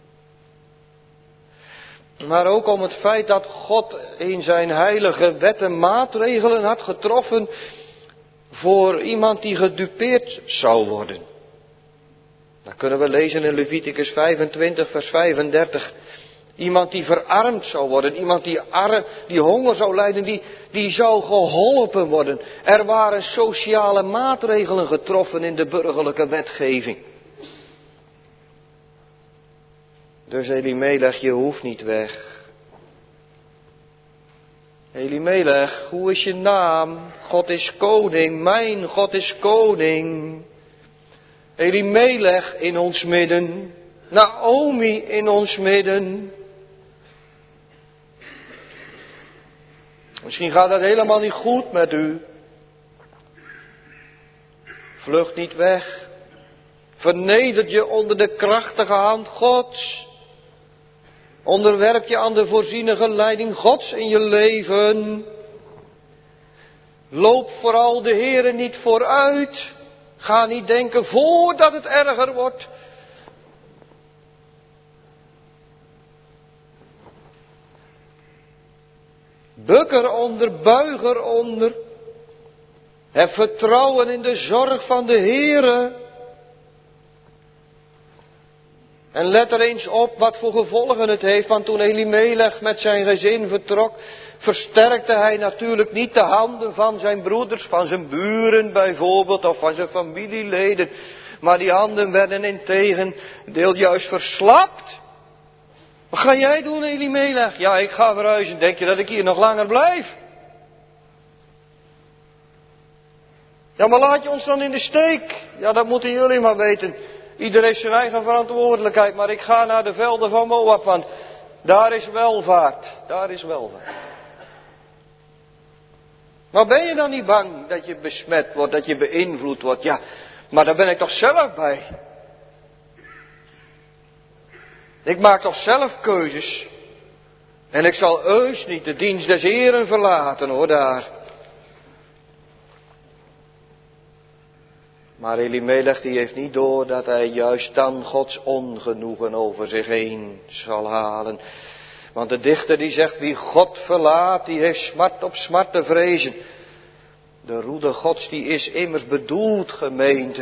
Maar ook om het feit dat God in zijn heilige wetten maatregelen had getroffen voor iemand die gedupeerd zou worden. Dat kunnen we lezen in Leviticus 25 vers 35. Iemand die verarmd zou worden, iemand die honger zou lijden, die zou geholpen worden. Er waren sociale maatregelen getroffen in de burgerlijke wetgeving. Dus Elimelech, je hoeft niet weg. Elimelech, hoe is je naam? God is koning, mijn God is koning. Elimelech in ons midden, Naomi in ons midden. Misschien gaat het helemaal niet goed met u. Vlucht niet weg. Verneder je onder de krachtige hand Gods. Onderwerp je aan de voorzienige leiding Gods in je leven. Loop vooral de Heere niet vooruit. Ga niet denken voordat het erger wordt. Buk eronder, buig eronder. Heb vertrouwen in de zorg van de Heere. En let er eens op wat voor gevolgen het heeft. Want toen Elimelech met zijn gezin vertrok, versterkte hij natuurlijk niet de handen van zijn broeders, van zijn buren bijvoorbeeld, of van zijn familieleden. Maar die handen werden integendeel juist verslapt. Wat ga jij doen, Elimelech? Ja, ik ga verhuizen. Denk je dat ik hier nog langer blijf? Ja, maar laat je ons dan in de steek? Ja, dat moeten jullie maar weten. Ieder heeft zijn eigen verantwoordelijkheid. Maar ik ga naar de velden van Moab, want daar is welvaart. Daar is welvaart. Maar ben je dan niet bang dat je besmet wordt, dat je beïnvloed wordt? Ja, maar daar ben ik toch zelf bij. Ik maak toch zelf keuzes. En ik zal heus niet de dienst des Heren verlaten, hoor, daar. Maar Elimelech die heeft niet door dat hij juist dan Gods ongenoegen over zich heen zal halen. Want de dichter die zegt, wie God verlaat, die heeft smart op smart te vrezen. De roede Gods die is immers bedoeld, gemeente,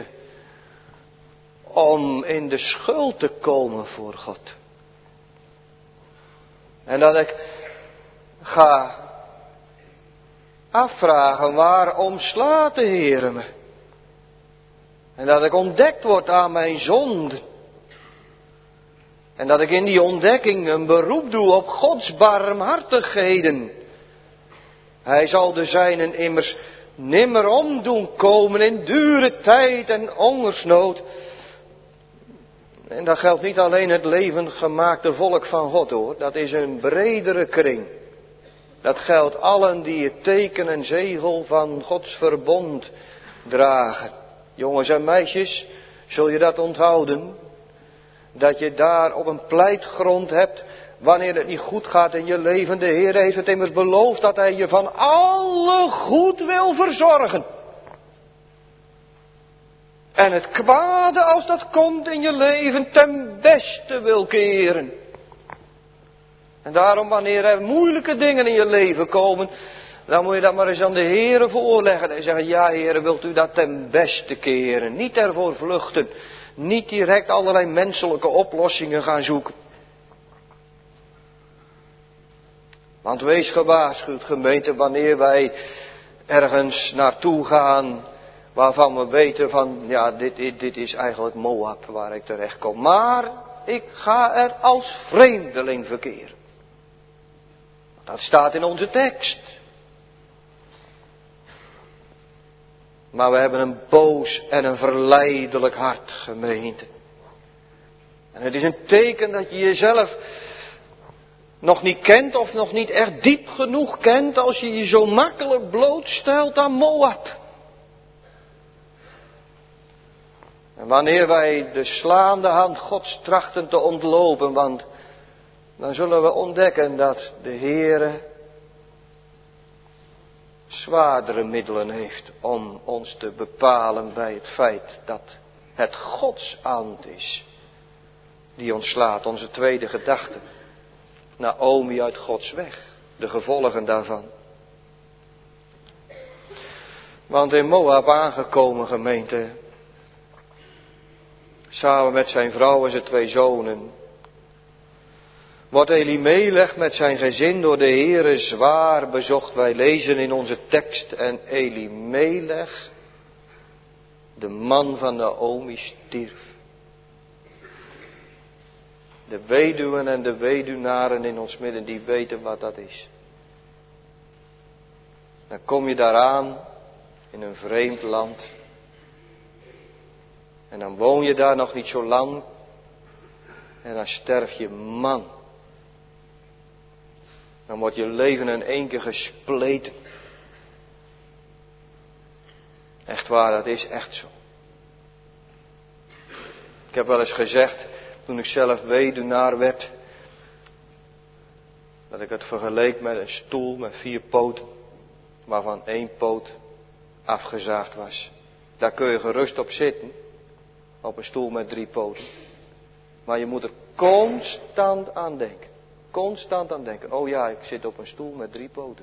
om in de schuld te komen voor God. En dat ik ga afvragen, waarom slaat de Heere me? En dat ik ontdekt word aan mijn zonde. En dat ik in die ontdekking een beroep doe op Gods barmhartigheden. Hij zal de zijnen immers nimmer omdoen komen in dure tijd en hongersnood. En dat geldt niet alleen het levendgemaakte volk van God, hoor. Dat is een bredere kring. Dat geldt allen die het teken en zegel van Gods verbond dragen. Jongens en meisjes, zul je dat onthouden? Dat je daar op een pleitgrond hebt, wanneer het niet goed gaat in je leven. De Heer heeft het immers beloofd dat Hij je van alle goed wil verzorgen. En het kwade, als dat komt in je leven, ten beste wil keren. En daarom, wanneer er moeilijke dingen in je leven komen, dan moet je dat maar eens aan de Heere voorleggen. En zeggen, ja Heere, wilt u dat ten beste keren? Niet ervoor vluchten. Niet direct allerlei menselijke oplossingen gaan zoeken. Want wees gewaarschuwd, gemeente, wanneer wij ergens naartoe gaan, waarvan we weten van, ja, dit is eigenlijk Moab waar ik terecht kom. Maar ik ga er als vreemdeling verkeren. Dat staat in onze tekst. Maar we hebben een boos en een verleidelijk hart, gemeente. En het is een teken dat je jezelf nog niet kent of nog niet echt diep genoeg kent als je je zo makkelijk blootstelt aan Moab. En wanneer wij de slaande hand Gods trachten te ontlopen, want dan zullen we ontdekken dat de Heere zwaardere middelen heeft om ons te bepalen bij het feit dat het Gods hand is die ons slaat. Onze tweede gedachte. Naomi uit Gods weg. De gevolgen daarvan. Want in Moab aangekomen, gemeente, samen met zijn vrouw en zijn 2 zonen, wordt Elimelech met zijn gezin door de Heere zwaar bezocht. Wij lezen in onze tekst, en Elimelech, de man van Naomi, stierf. De weduwen en de weduwnaren in ons midden, die weten wat dat is. Dan kom je daaraan in een vreemd land. En dan woon je daar nog niet zo lang. En dan sterf je man. Dan wordt je leven in 1 keer gespleten. Echt waar, dat is echt zo. Ik heb wel eens gezegd, toen ik zelf weduwnaar werd, dat ik het vergeleek met een stoel met 4 poten, waarvan 1 poot afgezaagd was. Daar kun je gerust op zitten, op een stoel met 3 poten. Maar je moet er constant aan denken. Constant aan denken. Oh ja, ik zit op een stoel met 3 poten.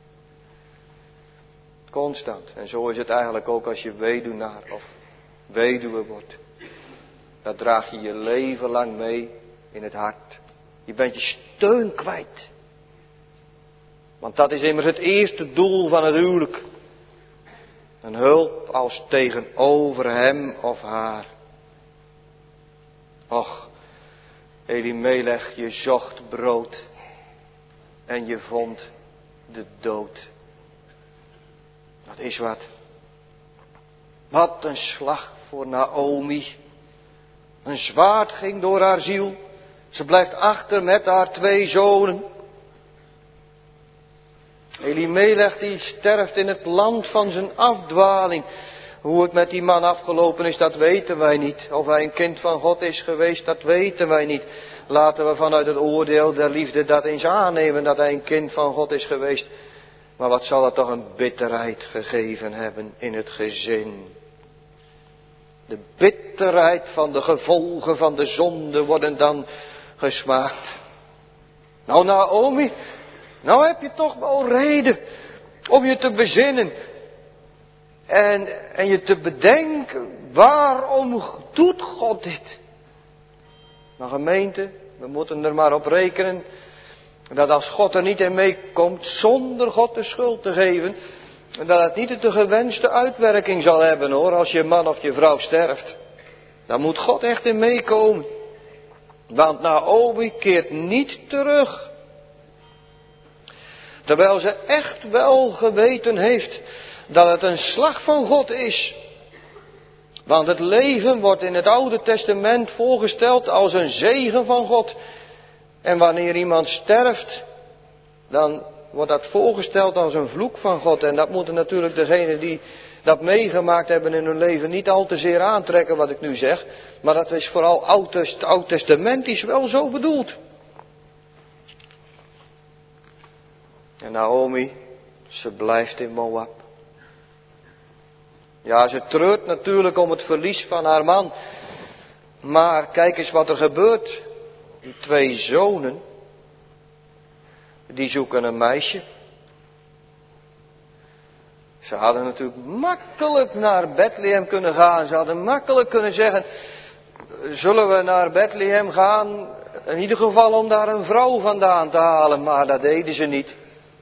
Constant. En zo is het eigenlijk ook als je weduwnaar of weduwe wordt. Dat draag je je leven lang mee in het hart. Je bent je steun kwijt. Want dat is immers het eerste doel van het huwelijk. Een hulp als tegenover hem of haar. Och, Elimelech, je zocht brood en je vond de dood. Dat is wat. Wat een slag voor Naomi. Een zwaard ging door haar ziel. Ze blijft achter met haar 2 zonen. Elimelech die sterft in het land van zijn afdwaling. Hoe het met die man afgelopen is, dat weten wij niet. Of hij een kind van God is geweest, dat weten wij niet. Laten we vanuit het oordeel der liefde dat eens aannemen dat hij een kind van God is geweest. Maar wat zal dat toch een bitterheid gegeven hebben in het gezin. De bitterheid van de gevolgen van de zonde worden dan gesmaakt. Nou Naomi, nou heb je toch wel reden om je te bezinnen. En je te bedenken, waarom doet God dit? Maar gemeente, we moeten er maar op rekenen dat als God er niet in meekomt zonder God de schuld te geven, dat het niet de gewenste uitwerking zal hebben hoor, als je man of je vrouw sterft. Dan moet God echt in meekomen. Want Naomi keert niet terug. Terwijl ze echt wel geweten heeft dat het een slag van God is. Want het leven wordt in het Oude Testament voorgesteld als een zegen van God. En wanneer iemand sterft, dan wordt dat voorgesteld als een vloek van God. En dat moeten natuurlijk degenen die dat meegemaakt hebben in hun leven niet al te zeer aantrekken wat ik nu zeg. Maar dat is vooral oud-testamentisch wel zo bedoeld. En Naomi, ze blijft in Moab. Ja, ze treurt natuurlijk om het verlies van haar man. Maar kijk eens wat er gebeurt. Die 2 zonen, die zoeken een meisje. Ze hadden natuurlijk makkelijk naar Bethlehem kunnen gaan. Ze hadden makkelijk kunnen zeggen, zullen we naar Bethlehem gaan? In ieder geval om daar een vrouw vandaan te halen. Maar dat deden ze niet.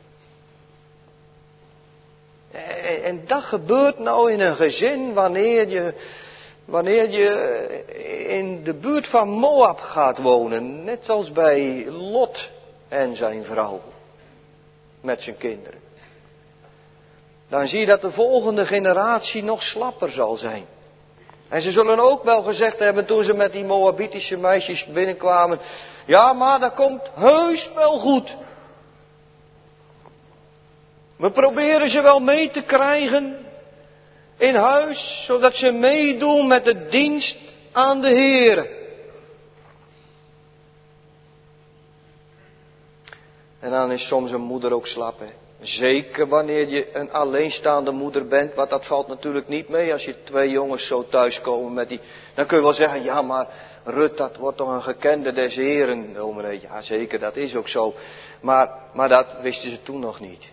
En dat gebeurt nou in een gezin wanneer je in de buurt van Moab gaat wonen. Net als bij Lot en zijn vrouw. Met zijn kinderen. Dan zie je dat de volgende generatie nog slapper zal zijn. En ze zullen ook wel gezegd hebben toen ze met die Moabitische meisjes binnenkwamen. Ja, maar dat komt heus wel goed. We proberen ze wel mee te krijgen in huis, zodat ze meedoen met de dienst aan de Heere. En dan is soms een moeder ook slap, hè. Zeker wanneer je een alleenstaande moeder bent, want dat valt natuurlijk niet mee als je 2 jongens zo thuiskomen met die. Dan kun je wel zeggen, ja maar Rut, dat wordt toch een gekende des Heren, dominee. Ja zeker, dat is ook zo. Maar dat wisten ze toen nog niet.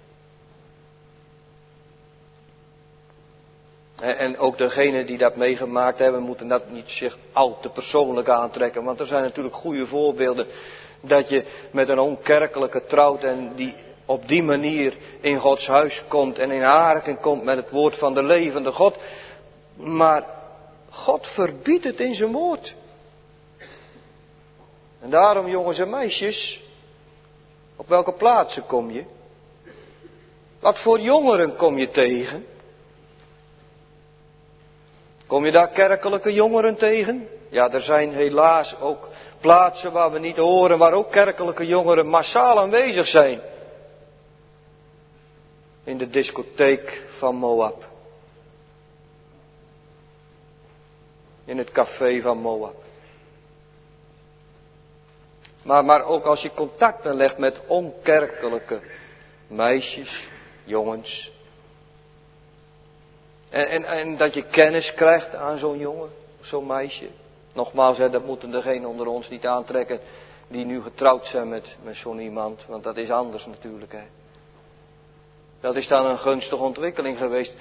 En ook degenen die dat meegemaakt hebben, moeten dat niet zich al te persoonlijk aantrekken. Want er zijn natuurlijk goede voorbeelden dat je met een onkerkelijke trouwt en die op die manier in Gods huis komt en in aanraking komt met het woord van de levende God. Maar God verbiedt het in zijn woord. En daarom jongens en meisjes, op welke plaatsen kom je? Wat voor jongeren kom je tegen? Kom je daar kerkelijke jongeren tegen? Ja, er zijn helaas ook plaatsen waar we niet horen, waar ook kerkelijke jongeren massaal aanwezig zijn. In de discotheek van Moab. In het café van Moab. Maar ook als je contacten legt met onkerkelijke meisjes, jongens. En dat je kennis krijgt aan zo'n jongen, zo'n meisje. Nogmaals, dat moeten degenen onder ons niet aantrekken die nu getrouwd zijn met zo'n iemand. Want dat is anders natuurlijk. Hè. Dat is dan een gunstige ontwikkeling geweest.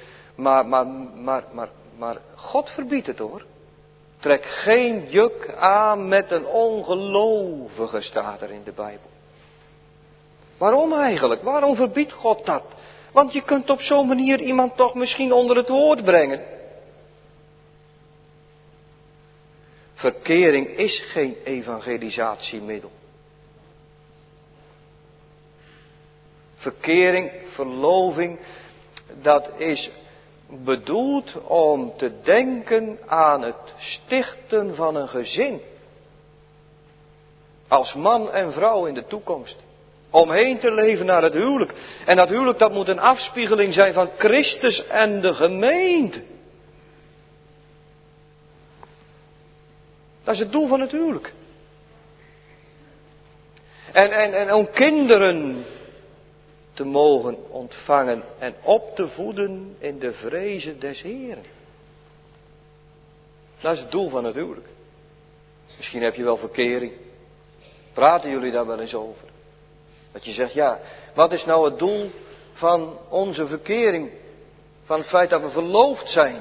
Maar God verbiedt het hoor. Trek geen juk aan met een ongelovige, staat er in de Bijbel. Waarom eigenlijk? Waarom verbiedt God dat? Want je kunt op zo'n manier iemand toch misschien onder het woord brengen. Verkering is geen evangelisatiemiddel. Verkering, verloving, dat is bedoeld om te denken aan het stichten van een gezin. Als man en vrouw in de toekomst. Om heen te leven naar het huwelijk. En dat huwelijk dat moet een afspiegeling zijn van Christus en de gemeente. Dat is het doel van het huwelijk. En om kinderen te mogen ontvangen en op te voeden in de vrezen des Heeren. Dat is het doel van het huwelijk. Misschien heb je wel verkering. Praten jullie daar wel eens over? Dat je zegt, ja, wat is nou het doel van onze verkering? Van het feit dat we verloofd zijn?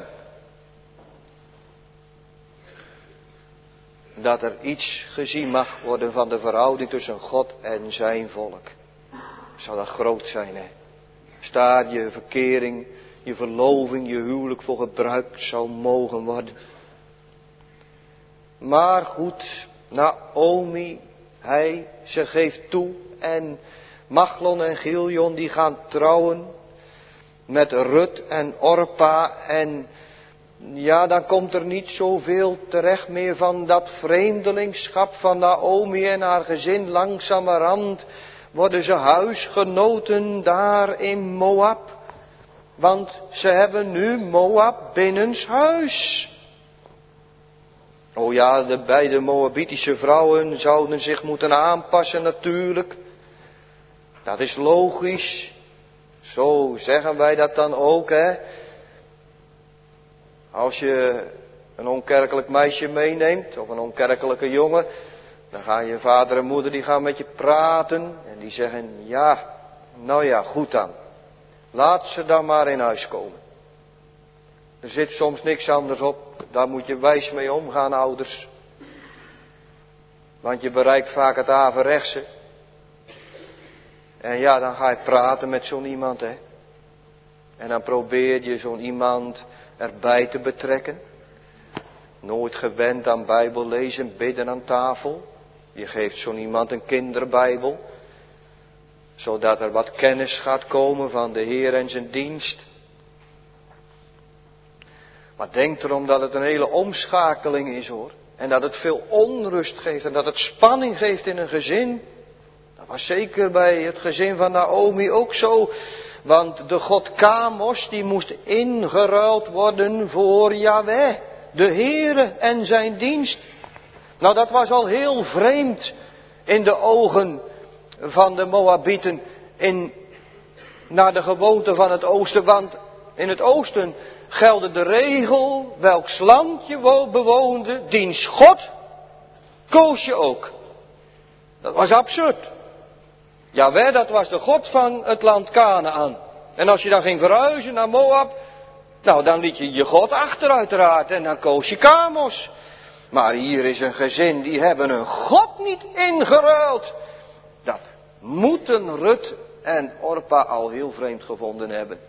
Dat er iets gezien mag worden van de verhouding tussen God en zijn volk. Zou dat groot zijn, hè? Als daar je verkering, je verloving, je huwelijk voor gebruikt zou mogen worden. Maar goed, Naomi, ze geeft toe en Machlon en Chilion die gaan trouwen met Rut en Orpa en ja, dan komt er niet zoveel terecht meer van dat vreemdelingschap van Naomi en haar gezin. Langzamerhand worden ze huisgenoten daar in Moab. Want ze hebben nu Moab binnenshuis. Oh ja, de beide Moabitische vrouwen zouden zich moeten aanpassen natuurlijk. Dat is logisch. Zo zeggen wij dat dan ook, hè. Als je een onkerkelijk meisje meeneemt, of een onkerkelijke jongen, dan gaan je vader en moeder, die gaan met je praten. En die zeggen, ja, nou ja, goed dan. Laat ze dan maar in huis komen. Er zit soms niks anders op. Daar moet je wijs mee omgaan, ouders. Want je bereikt vaak het averechtse. En ja, dan ga je praten met zo'n iemand, hè. En dan probeer je zo'n iemand erbij te betrekken. Nooit gewend aan Bijbel lezen, bidden aan tafel. Je geeft zo'n iemand een kinderbijbel. Zodat er wat kennis gaat komen van de Heer en zijn dienst. Maar denk erom dat het een hele omschakeling is, hoor. En dat het veel onrust geeft en dat het spanning geeft in een gezin. Dat was zeker bij het gezin van Naomi ook zo. Want de god Kamos, die moest ingeruild worden voor Yahweh, de Heere en zijn dienst. Nou, dat was al heel vreemd in de ogen van de Moabieten naar de gewoonte van het oosten. Want in het oosten geldde de regel, welks land je bewoonde, diens God, koos je ook. Dat was absurd. Jawel, dat was de God van het land Kanaan. En als je dan ging verhuizen naar Moab, nou dan liet je je God achter uiteraard en dan koos je Kamos. Maar hier is een gezin, die hebben hun God niet ingeruild. Dat moeten Rut en Orpa al heel vreemd gevonden hebben.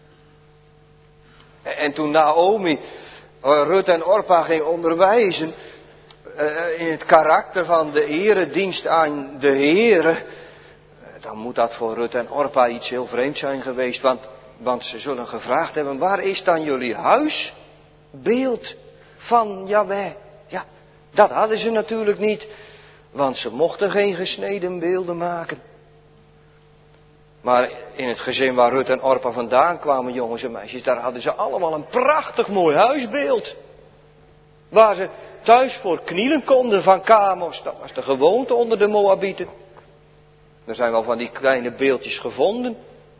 En toen Naomi Rut en Orpa ging onderwijzen in het karakter van de eredienst aan de Heere, dan moet dat voor Rut en Orpa iets heel vreemds zijn geweest. Want ze zullen gevraagd hebben, waar is dan jullie huisbeeld van Jahweh? Ja, dat hadden ze natuurlijk niet. Want ze mochten geen gesneden beelden maken. Maar in het gezin waar Rut en Orpa vandaan kwamen, jongens en meisjes, daar hadden ze allemaal een prachtig mooi huisbeeld. Waar ze thuis voor knielen konden van Kamos. Dat was de gewoonte onder de Moabieten. Er zijn wel van die kleine beeldjes gevonden.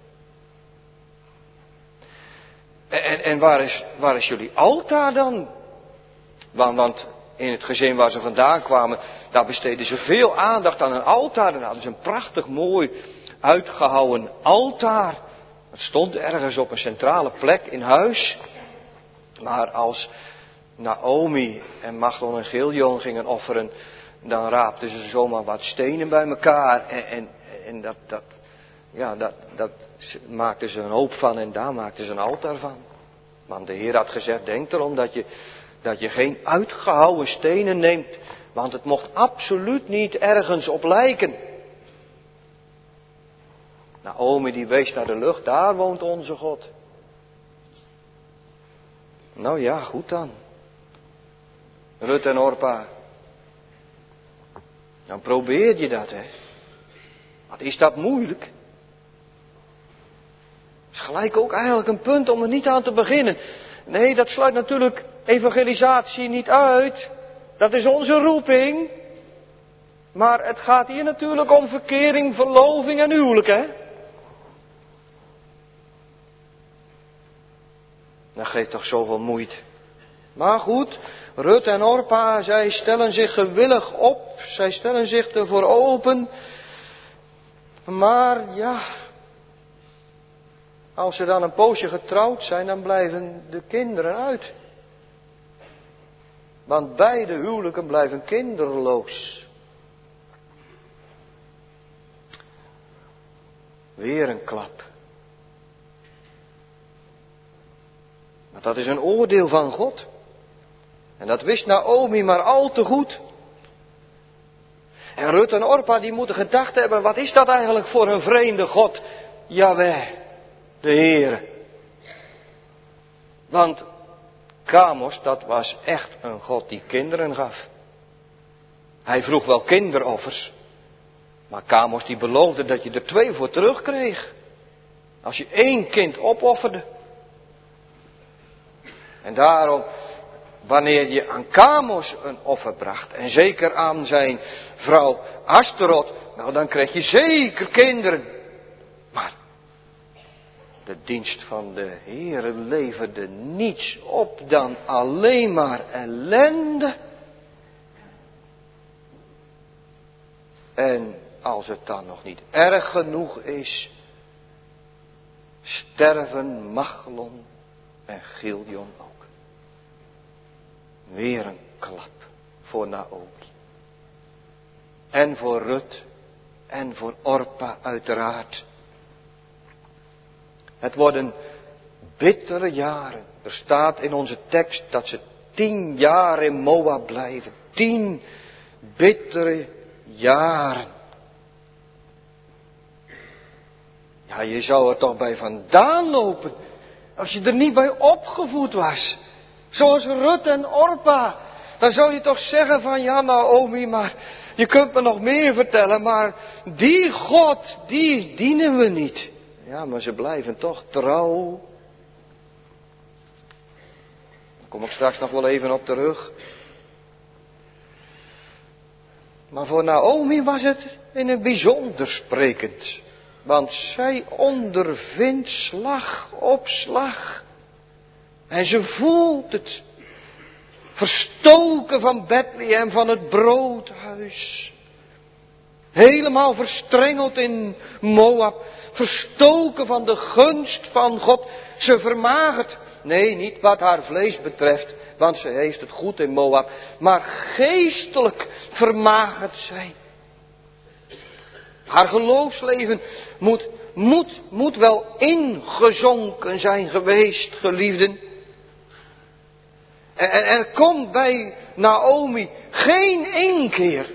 En waar is jullie altaar dan? Want in het gezin waar ze vandaan kwamen, daar besteden ze veel aandacht aan een altaar. Dan hadden ze een prachtig mooi uitgehouwen altaar. Het stond ergens op een centrale plek in huis. Maar als Naomi en Machlon en Chilion gingen offeren, dan raapten ze zomaar wat stenen bij elkaar. En dat maakten ze een hoop van en daar maakten ze een altaar van. Want de Heer had gezegd, denk erom dat Dat je geen uitgehouwen stenen neemt, want het mocht absoluut niet ergens op lijken. Naomi die wees naar de lucht, daar woont onze God. Nou ja, goed dan. Rut en Orpa. Dan probeer je dat, hè. Wat is dat moeilijk? Dat is gelijk ook eigenlijk een punt om er niet aan te beginnen. Nee, dat sluit natuurlijk evangelisatie niet uit. Dat is onze roeping. Maar het gaat hier natuurlijk om verkering, verloving en huwelijk, hè. Dat geeft toch zoveel moeite. Maar goed, Rut en Orpa, zij stellen zich gewillig op. Zij stellen zich ervoor open. Maar ja, als ze dan een poosje getrouwd zijn, dan blijven de kinderen uit. Want beide huwelijken blijven kinderloos. Weer een klap. Maar dat is een oordeel van God. En dat wist Naomi maar al te goed. En Rut en Orpa die moeten gedacht hebben, wat is dat eigenlijk voor een vreemde God? Jaweh, de Heere. Want Kamos, dat was echt een God die kinderen gaf. Hij vroeg wel kinderoffers. Maar Kamos die beloofde dat je er 2 voor terugkreeg. Als je 1 kind opofferde. En daarom, wanneer je aan Kamos een offer bracht, en zeker aan zijn vrouw Asterot, nou dan kreeg je zeker kinderen. Maar de dienst van de Heere leverde niets op dan alleen maar ellende. En als het dan nog niet erg genoeg is, sterven Machlon en Giljon ook. Weer een klap voor Naomi. En voor Rut. En voor Orpa uiteraard. Het worden bittere jaren. Er staat in onze tekst dat ze 10 jaar in Moab blijven. 10 bittere jaren. Ja, je zou er toch bij vandaan lopen. Als je er niet bij opgevoed was. Zoals Rut en Orpa. Dan zou je toch zeggen van ja Naomi, maar je kunt me nog meer vertellen. Maar die God, die dienen we niet. Ja, maar ze blijven toch trouw. Daar kom ik straks nog wel even op terug. Maar voor Naomi was het in het bijzonder sprekend. Want zij ondervindt slag op slag. En ze voelt het. Verstoken van Bethlehem, van het broodhuis. Helemaal verstrengeld in Moab. Verstoken van de gunst van God. Ze vermagert. Nee, niet wat haar vlees betreft. Want ze heeft het goed in Moab. Maar geestelijk vermagert zij. Haar geloofsleven moet wel ingezonken zijn geweest, geliefden. En er komt bij Naomi geen inkeer.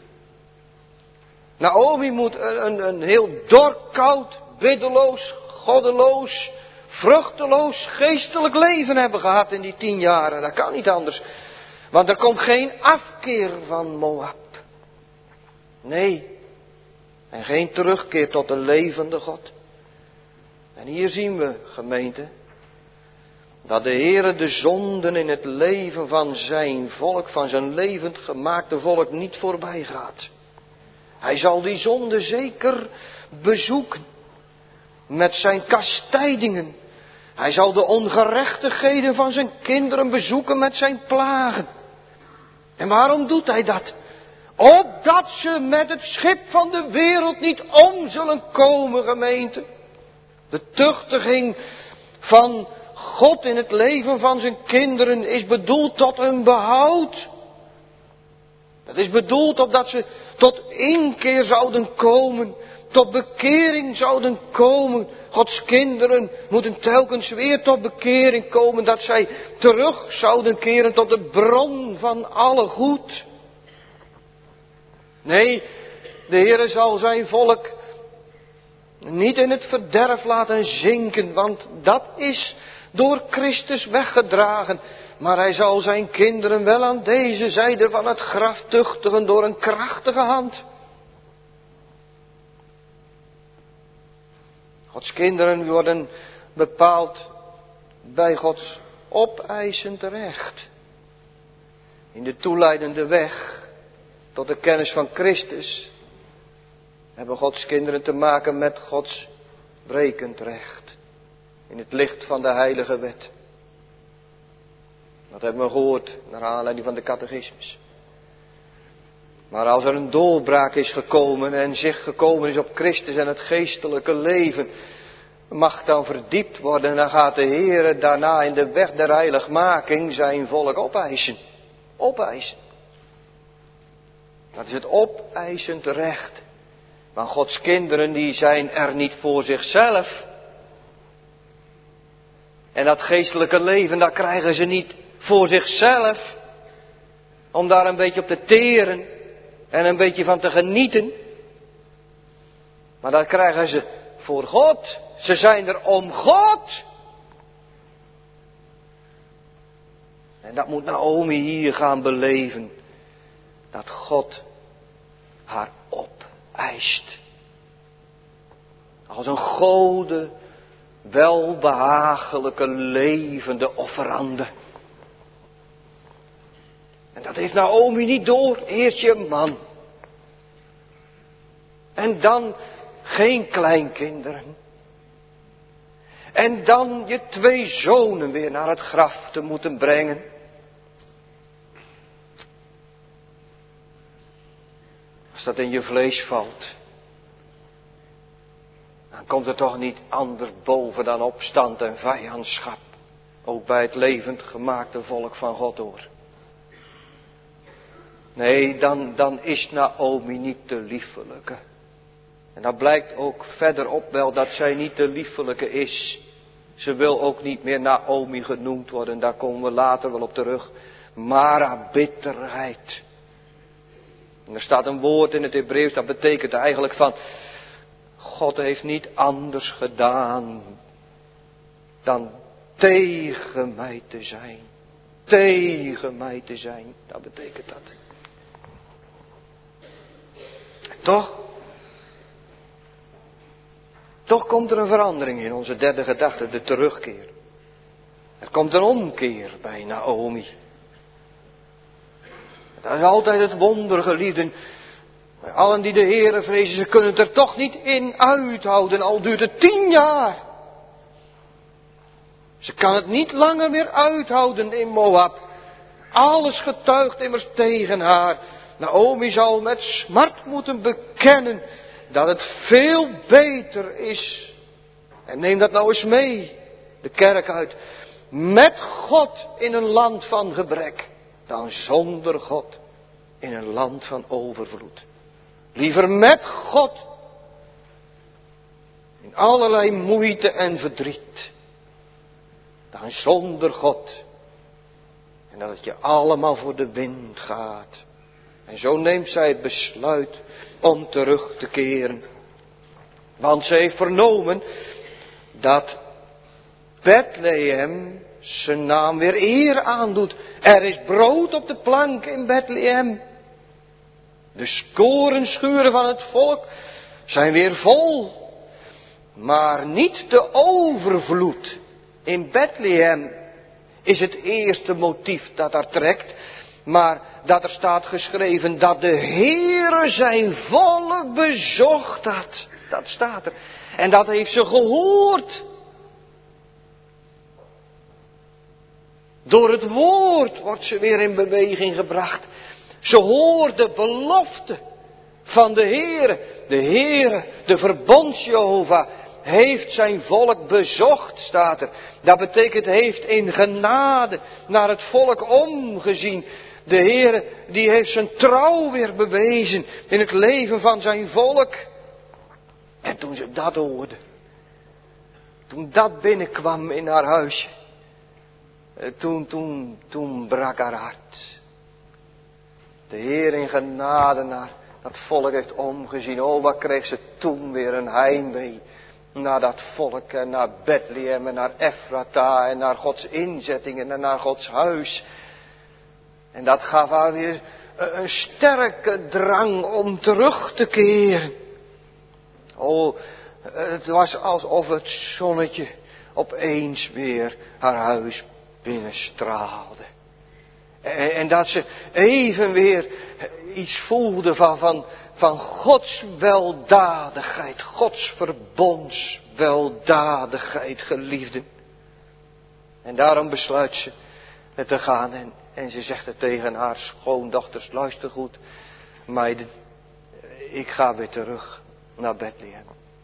Naomi moet een heel dor, koud, biddeloos, goddeloos, vruchteloos, geestelijk leven hebben gehad in die 10 jaren. Dat kan niet anders. Want er komt geen afkeer van Moab. Nee. En geen terugkeer tot de levende God. En hier zien we, gemeente, dat de Heere de zonden in het leven van zijn volk, van zijn levend gemaakte volk, niet voorbij gaat. Hij zal die zonde zeker bezoeken met zijn kastijdingen. Hij zal de ongerechtigheden van zijn kinderen bezoeken met zijn plagen. En waarom doet hij dat? Opdat ze met het schip van de wereld niet om zullen komen, gemeente. De tuchtiging van God in het leven van zijn kinderen is bedoeld tot hun behoud. Dat is bedoeld opdat ze tot inkeer zouden komen. Tot bekering zouden komen. Gods kinderen moeten telkens weer tot bekering komen. Dat zij terug zouden keren tot de bron van alle goed. Nee, de Heere zal zijn volk niet in het verderf laten zinken. Want dat is door Christus weggedragen. Maar hij zal zijn kinderen wel aan deze zijde van het graf tuchtigen door een krachtige hand. Gods kinderen worden bepaald bij Gods opeisend recht. In de toeleidende weg tot de kennis van Christus hebben Gods kinderen te maken met Gods brekend recht. In het licht van de heilige wet. Dat hebben we gehoord naar aanleiding van de catechismus. Maar als er een doorbraak is gekomen en zich gekomen is op Christus en het geestelijke leven mag dan verdiept worden, en dan gaat de Heer daarna in de weg der heiligmaking zijn volk opeisen. Opeisen. Dat is het opeisend recht. Want Gods kinderen die zijn er niet voor zichzelf. En dat geestelijke leven, dat krijgen ze niet voor zichzelf. Om daar een beetje op te teren en een beetje van te genieten. Maar dat krijgen ze voor God. Ze zijn er om God. En dat moet Naomi hier gaan beleven. Dat God haar opeist. Als een gode, welbehagelijke, levende offerande. En dat heeft Naomi niet door. Eerst je man. En dan geen kleinkinderen. En dan je 2 zonen weer naar het graf te moeten brengen. Als dat in je vlees valt, dan komt er toch niet anders boven dan opstand en vijandschap. Ook bij het levend gemaakte volk van God hoor. Nee, dan is Naomi niet de liefelijke. En dat blijkt ook verderop wel dat zij niet de liefelijke is. Ze wil ook niet meer Naomi genoemd worden. Daar komen we later wel op terug. Mara, bitterheid. En er staat een woord in het Hebreeuws, dat betekent eigenlijk van... God heeft niet anders gedaan dan tegen mij te zijn. Tegen mij te zijn, dat betekent dat. Toch komt er een verandering in onze derde gedachte, de terugkeer. Er komt een omkeer bij Naomi. Dat is altijd het wonder, geliefden. Bij allen die de Heere vrezen, ze kunnen het er toch niet in uithouden, al duurt het 10 jaar. Ze kan het niet langer meer uithouden in Moab. Alles getuigt immers tegen haar. Naomi zal met smart moeten bekennen dat het veel beter is. En neem dat nou eens mee, de kerk uit. Met God in een land van gebrek, dan zonder God in een land van overvloed. Liever met God in allerlei moeite en verdriet, dan zonder God. En dat het je allemaal voor de wind gaat. En zo neemt zij het besluit om terug te keren. Want ze heeft vernomen dat Bethlehem zijn naam weer eer aandoet. Er is brood op de plank in Bethlehem. De korenschuren van het volk zijn weer vol. Maar niet de overvloed. In Bethlehem is het eerste motief dat daar trekt. Maar dat er staat geschreven dat de Heere zijn volk bezocht had. Dat staat er. En dat heeft ze gehoord. Door het woord wordt ze weer in beweging gebracht. Ze hoort de belofte van de Heere. De Heere, de verbonds-Jehovah, heeft zijn volk bezocht, staat er. Dat betekent heeft in genade naar het volk omgezien. De Heere die heeft zijn trouw weer bewezen in het leven van zijn volk. En toen ze dat hoorde, toen dat binnenkwam in haar huisje, toen brak haar hart. De Heer in genade naar dat volk heeft omgezien. Oh, wat kreeg ze toen weer een heimwee naar dat volk en naar Bethlehem en naar Ephrata en naar Gods inzettingen en naar Gods huis. En dat gaf haar weer een sterke drang om terug te keren. Oh, het was alsof het zonnetje opeens weer haar huis binnenstraalde. En dat ze even weer iets voelde van Gods weldadigheid, Gods verbondsweldadigheid, geliefden. En daarom besluit ze het te gaan en ze zegt het tegen haar schoondochters, luister goed, meiden, ik ga weer terug naar Bethlehem.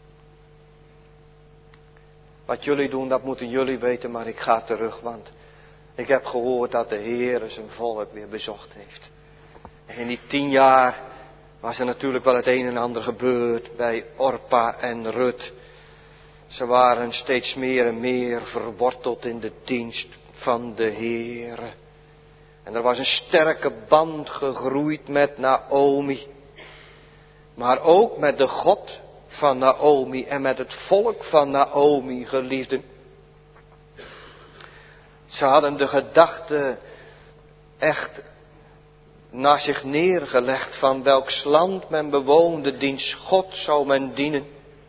Wat jullie doen, dat moeten jullie weten, maar ik ga terug, want ik heb gehoord dat de Heer zijn volk weer bezocht heeft. En in die 10 jaar was er natuurlijk wel het een en ander gebeurd bij Orpa en Rut. Ze waren steeds meer en meer verworteld in de dienst van de Heer. En er was een sterke band gegroeid met Naomi. Maar ook met de God van Naomi en met het volk van Naomi, geliefden. Ze hadden de gedachte echt naar zich neergelegd van welks land men bewoonde, diens God zou men dienen.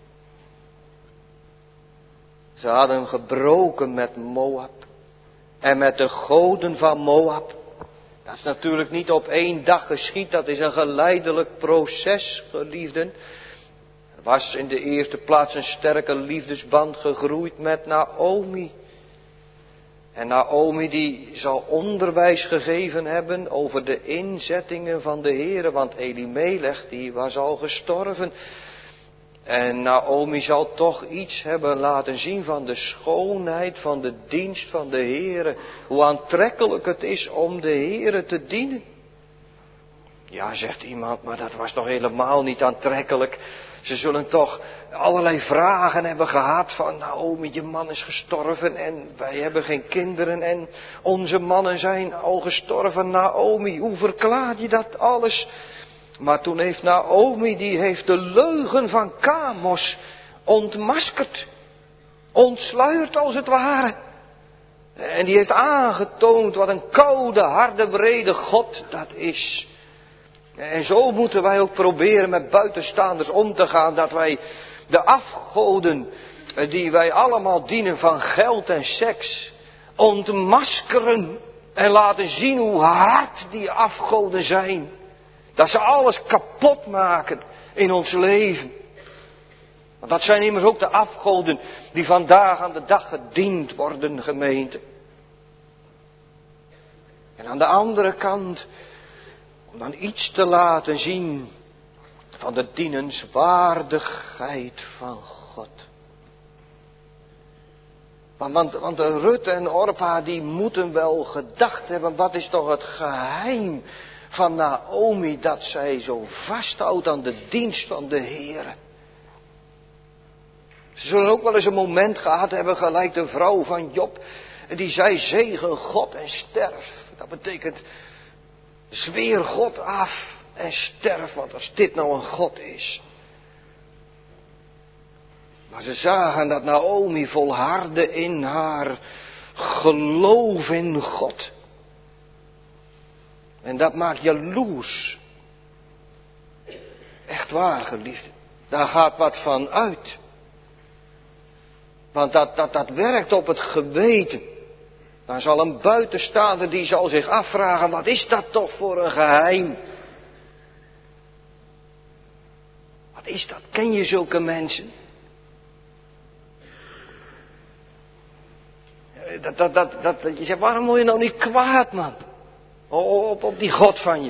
Ze hadden gebroken met Moab en met de goden van Moab. Dat is natuurlijk niet op 1 dag geschied, dat is een geleidelijk proces, geliefden. Er was in de eerste plaats een sterke liefdesband gegroeid met Naomi. En Naomi die zal onderwijs gegeven hebben over de inzettingen van de Heere, want Elimelech die was al gestorven. En Naomi zal toch iets hebben laten zien van de schoonheid van de dienst van de Heere. Hoe aantrekkelijk het is om de Heere te dienen. Ja, zegt iemand, maar dat was toch helemaal niet aantrekkelijk. Ze zullen toch allerlei vragen hebben gehad van Naomi, je man is gestorven en wij hebben geen kinderen en onze mannen zijn al gestorven. Naomi, hoe verklaar je dat alles? Maar toen heeft Naomi, die heeft de leugen van Kamos ontmaskerd, ontsluierd als het ware. En die heeft aangetoond wat een koude, harde, wrede God dat is. En zo moeten wij ook proberen met buitenstaanders om te gaan, dat wij de afgoden die wij allemaal dienen van geld en seks ontmaskeren en laten zien hoe hard die afgoden zijn. Dat ze alles kapot maken in ons leven. Want dat zijn immers ook de afgoden die vandaag aan de dag gediend worden, gemeente. En aan de andere kant, om dan iets te laten zien van de dienenswaardigheid van God. Want de Rut en Orpa die moeten wel gedacht hebben, wat is toch het geheim van Naomi dat zij zo vasthoudt aan de dienst van de Heer. Ze zullen ook wel eens een moment gehad hebben, gelijk de vrouw van Job, die zei zegen God en sterf. Dat betekent zweer God af en sterf, want als dit nou een God is. Maar ze zagen dat Naomi volhardde in haar geloof in God. En dat maakt jaloers. Echt waar, geliefde. Daar gaat wat van uit. Want dat werkt op het geweten. Dan zal een buitenstaander die zal zich afvragen, wat is dat toch voor een geheim? Wat is dat? Ken je zulke mensen? Je zegt, waarom word je nou niet kwaad, man? Op die God van je.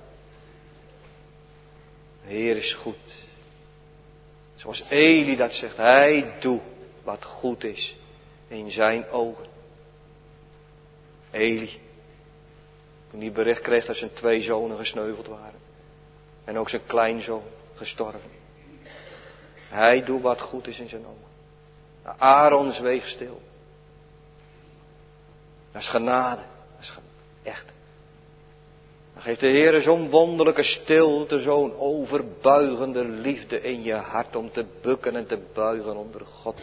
De Heer is goed. Zoals Eli dat zegt, hij doet wat goed is in zijn ogen. Eli, Toen hij bericht kreeg dat zijn 2 zonen gesneuveld waren. En ook zijn kleinzoon gestorven. Hij doet wat goed is in zijn ogen. Aaron zweeg stil. Dat is genade. Dat is echt. Dan geeft de Heer zo'n wonderlijke stilte, zo'n overbuigende liefde in je hart om te bukken en te buigen onder God.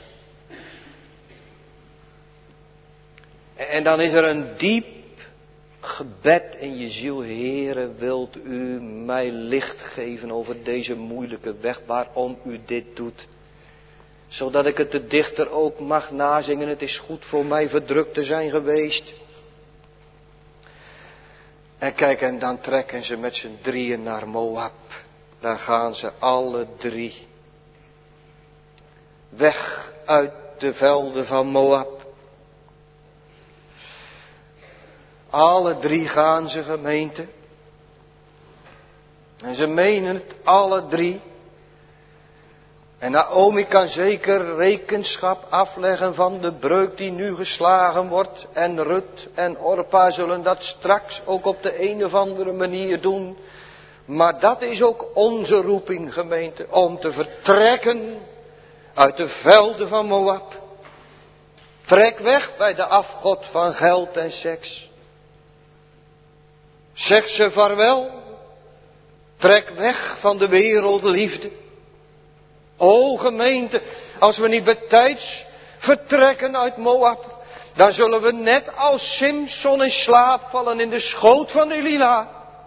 En dan is er een diep gebed in je ziel. Heere, wilt u mij licht geven over deze moeilijke weg, waarom u dit doet. Zodat ik het de dichter ook mag nazingen. Het is goed voor mij verdrukt te zijn geweest. En kijk, en dan trekken ze met z'n 3 naar Moab. Daar gaan ze alle 3. Weg uit de velden van Moab. Alle 3 gaan ze, gemeente. En ze menen het alle 3. En Naomi kan zeker rekenschap afleggen van de breuk die nu geslagen wordt. En Rut en Orpa zullen dat straks ook op de een of andere manier doen. Maar dat is ook onze roeping, gemeente. Om te vertrekken uit de velden van Moab. Trek weg bij de afgod van geld en seks. Zeg ze vaarwel. Trek weg van de wereldliefde. O gemeente, als we niet betijds vertrekken uit Moab, dan zullen we net als Simson in slaap vallen in de schoot van Delila.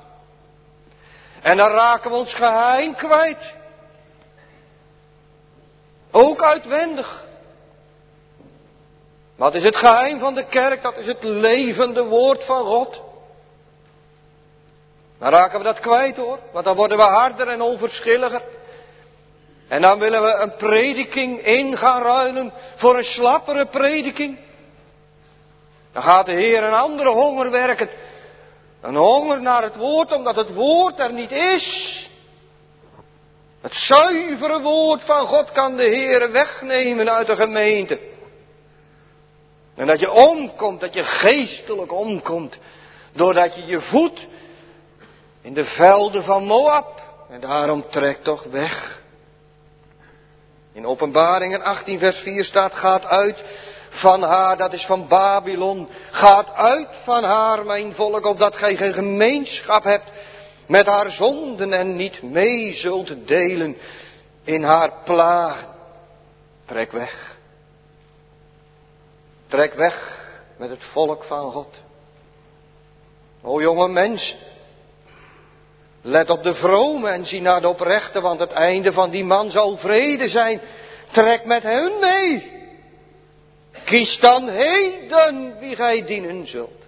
En dan raken we ons geheim kwijt. Ook uitwendig. Wat is het geheim van de kerk? Dat is het levende woord van God. Dan raken we dat kwijt hoor, want dan worden we harder en onverschilliger. En dan willen we een prediking in gaan ruilen voor een slappere prediking. Dan gaat de Heer een andere honger werken. Een honger naar het woord, omdat het woord er niet is. Het zuivere woord van God kan de Heer wegnemen uit de gemeente. En dat je omkomt, dat je geestelijk omkomt. Doordat je je voedt in de velden van Moab. En daarom trek toch weg. In Openbaringen 18 vers 4 staat, gaat uit van haar, dat is van Babylon. Gaat uit van haar, mijn volk, opdat gij geen gemeenschap hebt met haar zonden en niet mee zult delen in haar plagen. Trek weg. Trek weg met het volk van God. O jonge mens, let op de vrome en zie naar de oprechte, want het einde van die man zal vrede zijn. Trek met hen mee. Kies dan heden wie gij dienen zult.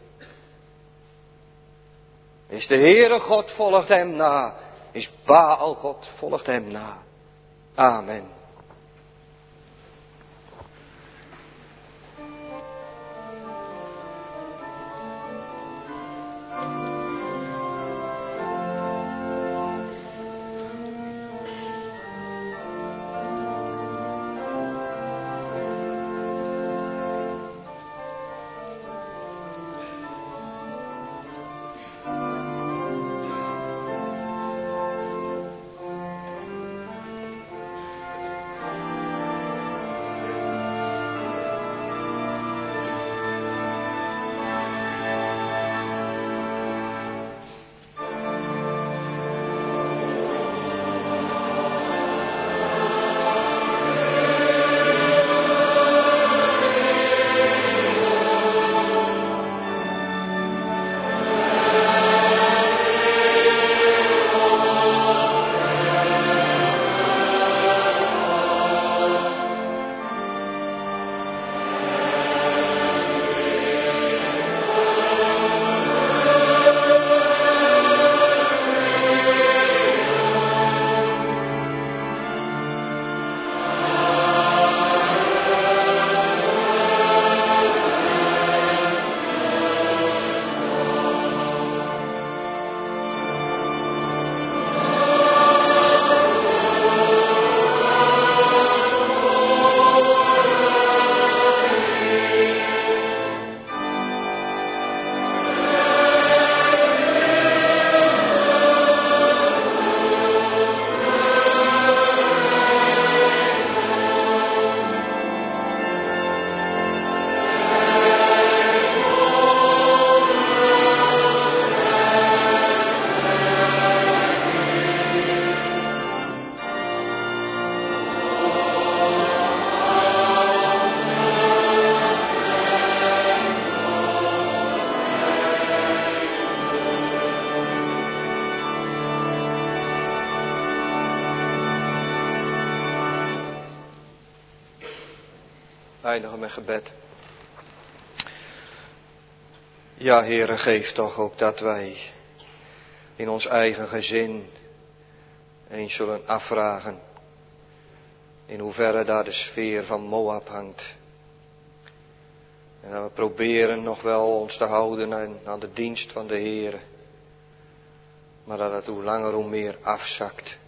Is de Heere God, volgt hem na. Is Baal God, volgt hem na. Amen. eindigen met gebed. Ja, Heere, geef toch ook dat wij in ons eigen gezin eens zullen afvragen in hoeverre daar de sfeer van Moab hangt. En dat we proberen nog wel ons te houden aan de dienst van de Heere. Maar dat het hoe langer hoe meer afzakt.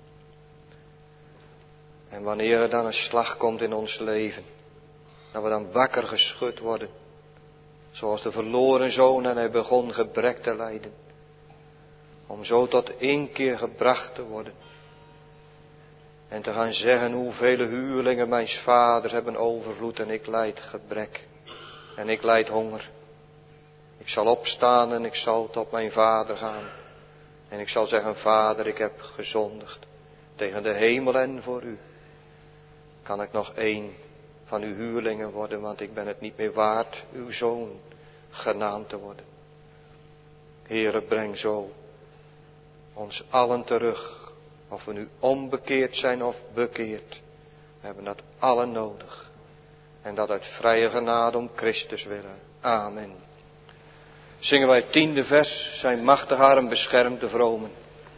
En wanneer er dan een slag komt in ons leven, dat we dan wakker geschud worden. Zoals de verloren zoon en hij begon gebrek te lijden. Om zo tot inkeer gebracht te worden. En te gaan zeggen hoeveel huurlingen mijn vaders hebben overvloed en ik lijd gebrek. En ik lijd honger. Ik zal opstaan en ik zal tot mijn vader gaan. En ik zal zeggen, Vader, ik heb gezondigd tegen de hemel en voor u. Kan ik nog één van uw huurlingen worden, want ik ben het niet meer waard uw zoon genaamd te worden. Heere, breng zo ons allen terug, of we nu onbekeerd zijn of bekeerd. We hebben dat allen nodig. En dat uit vrije genade om Christus willen. Amen. Zingen wij het 10e vers, zijn machtige arm beschermt de vromen.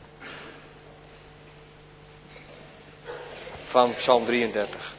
Van Psalm 33.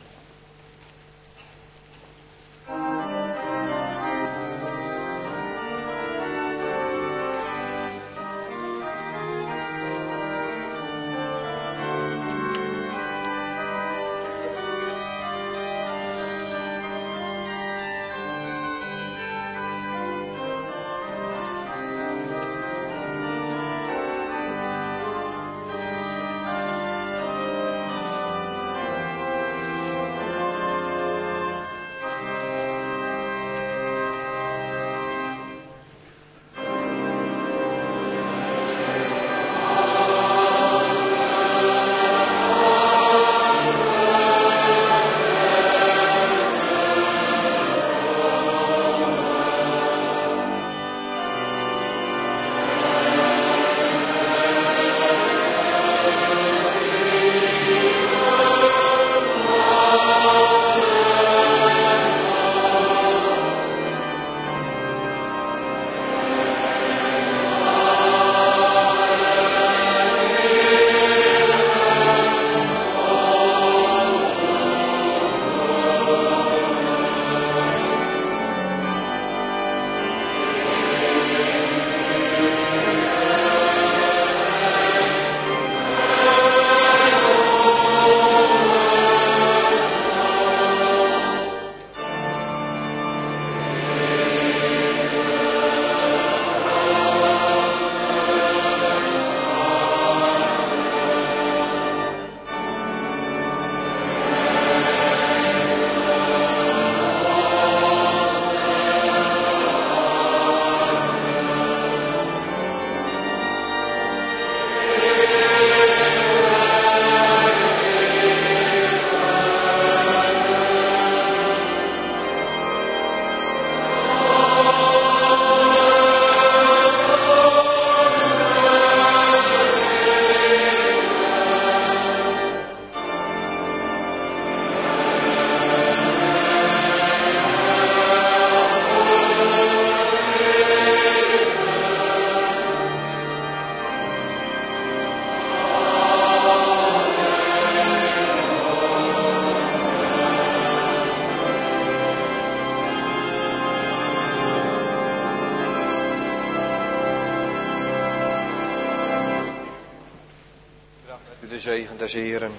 De zegen des Heeren.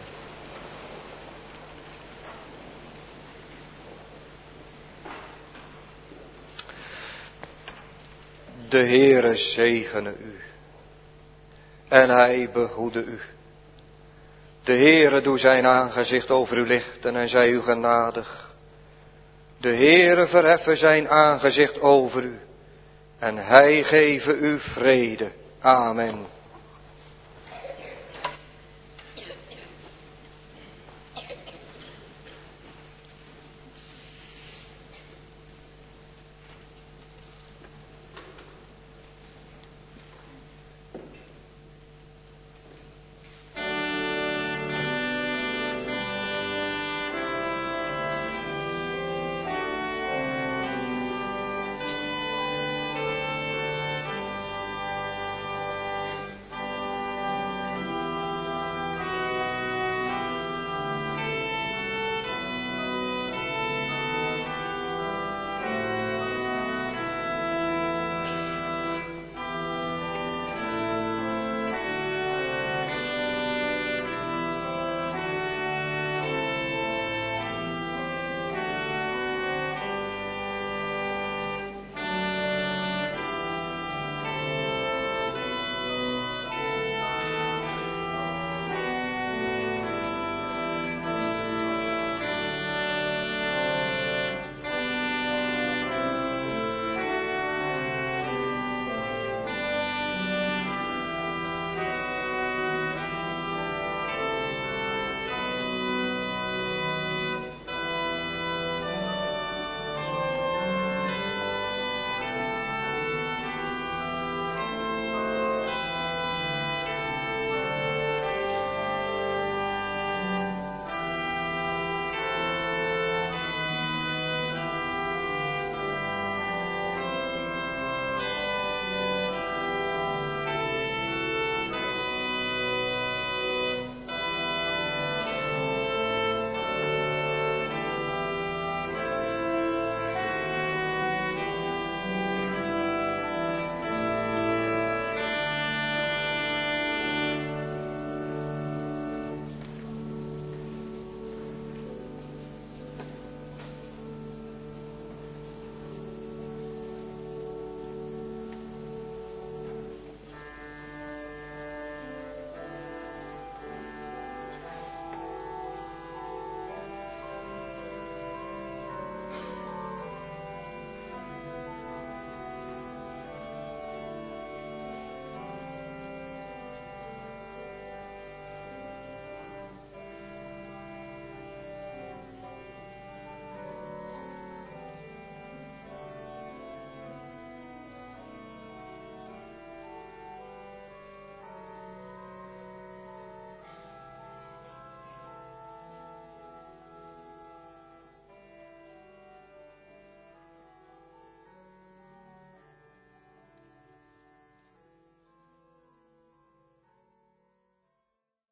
De Heere zegene u. En hij behoede u. De Heere doe zijn aangezicht over u lichten en zij u genadig. De Heere verheffen zijn aangezicht over u. En hij geven u vrede. Amen.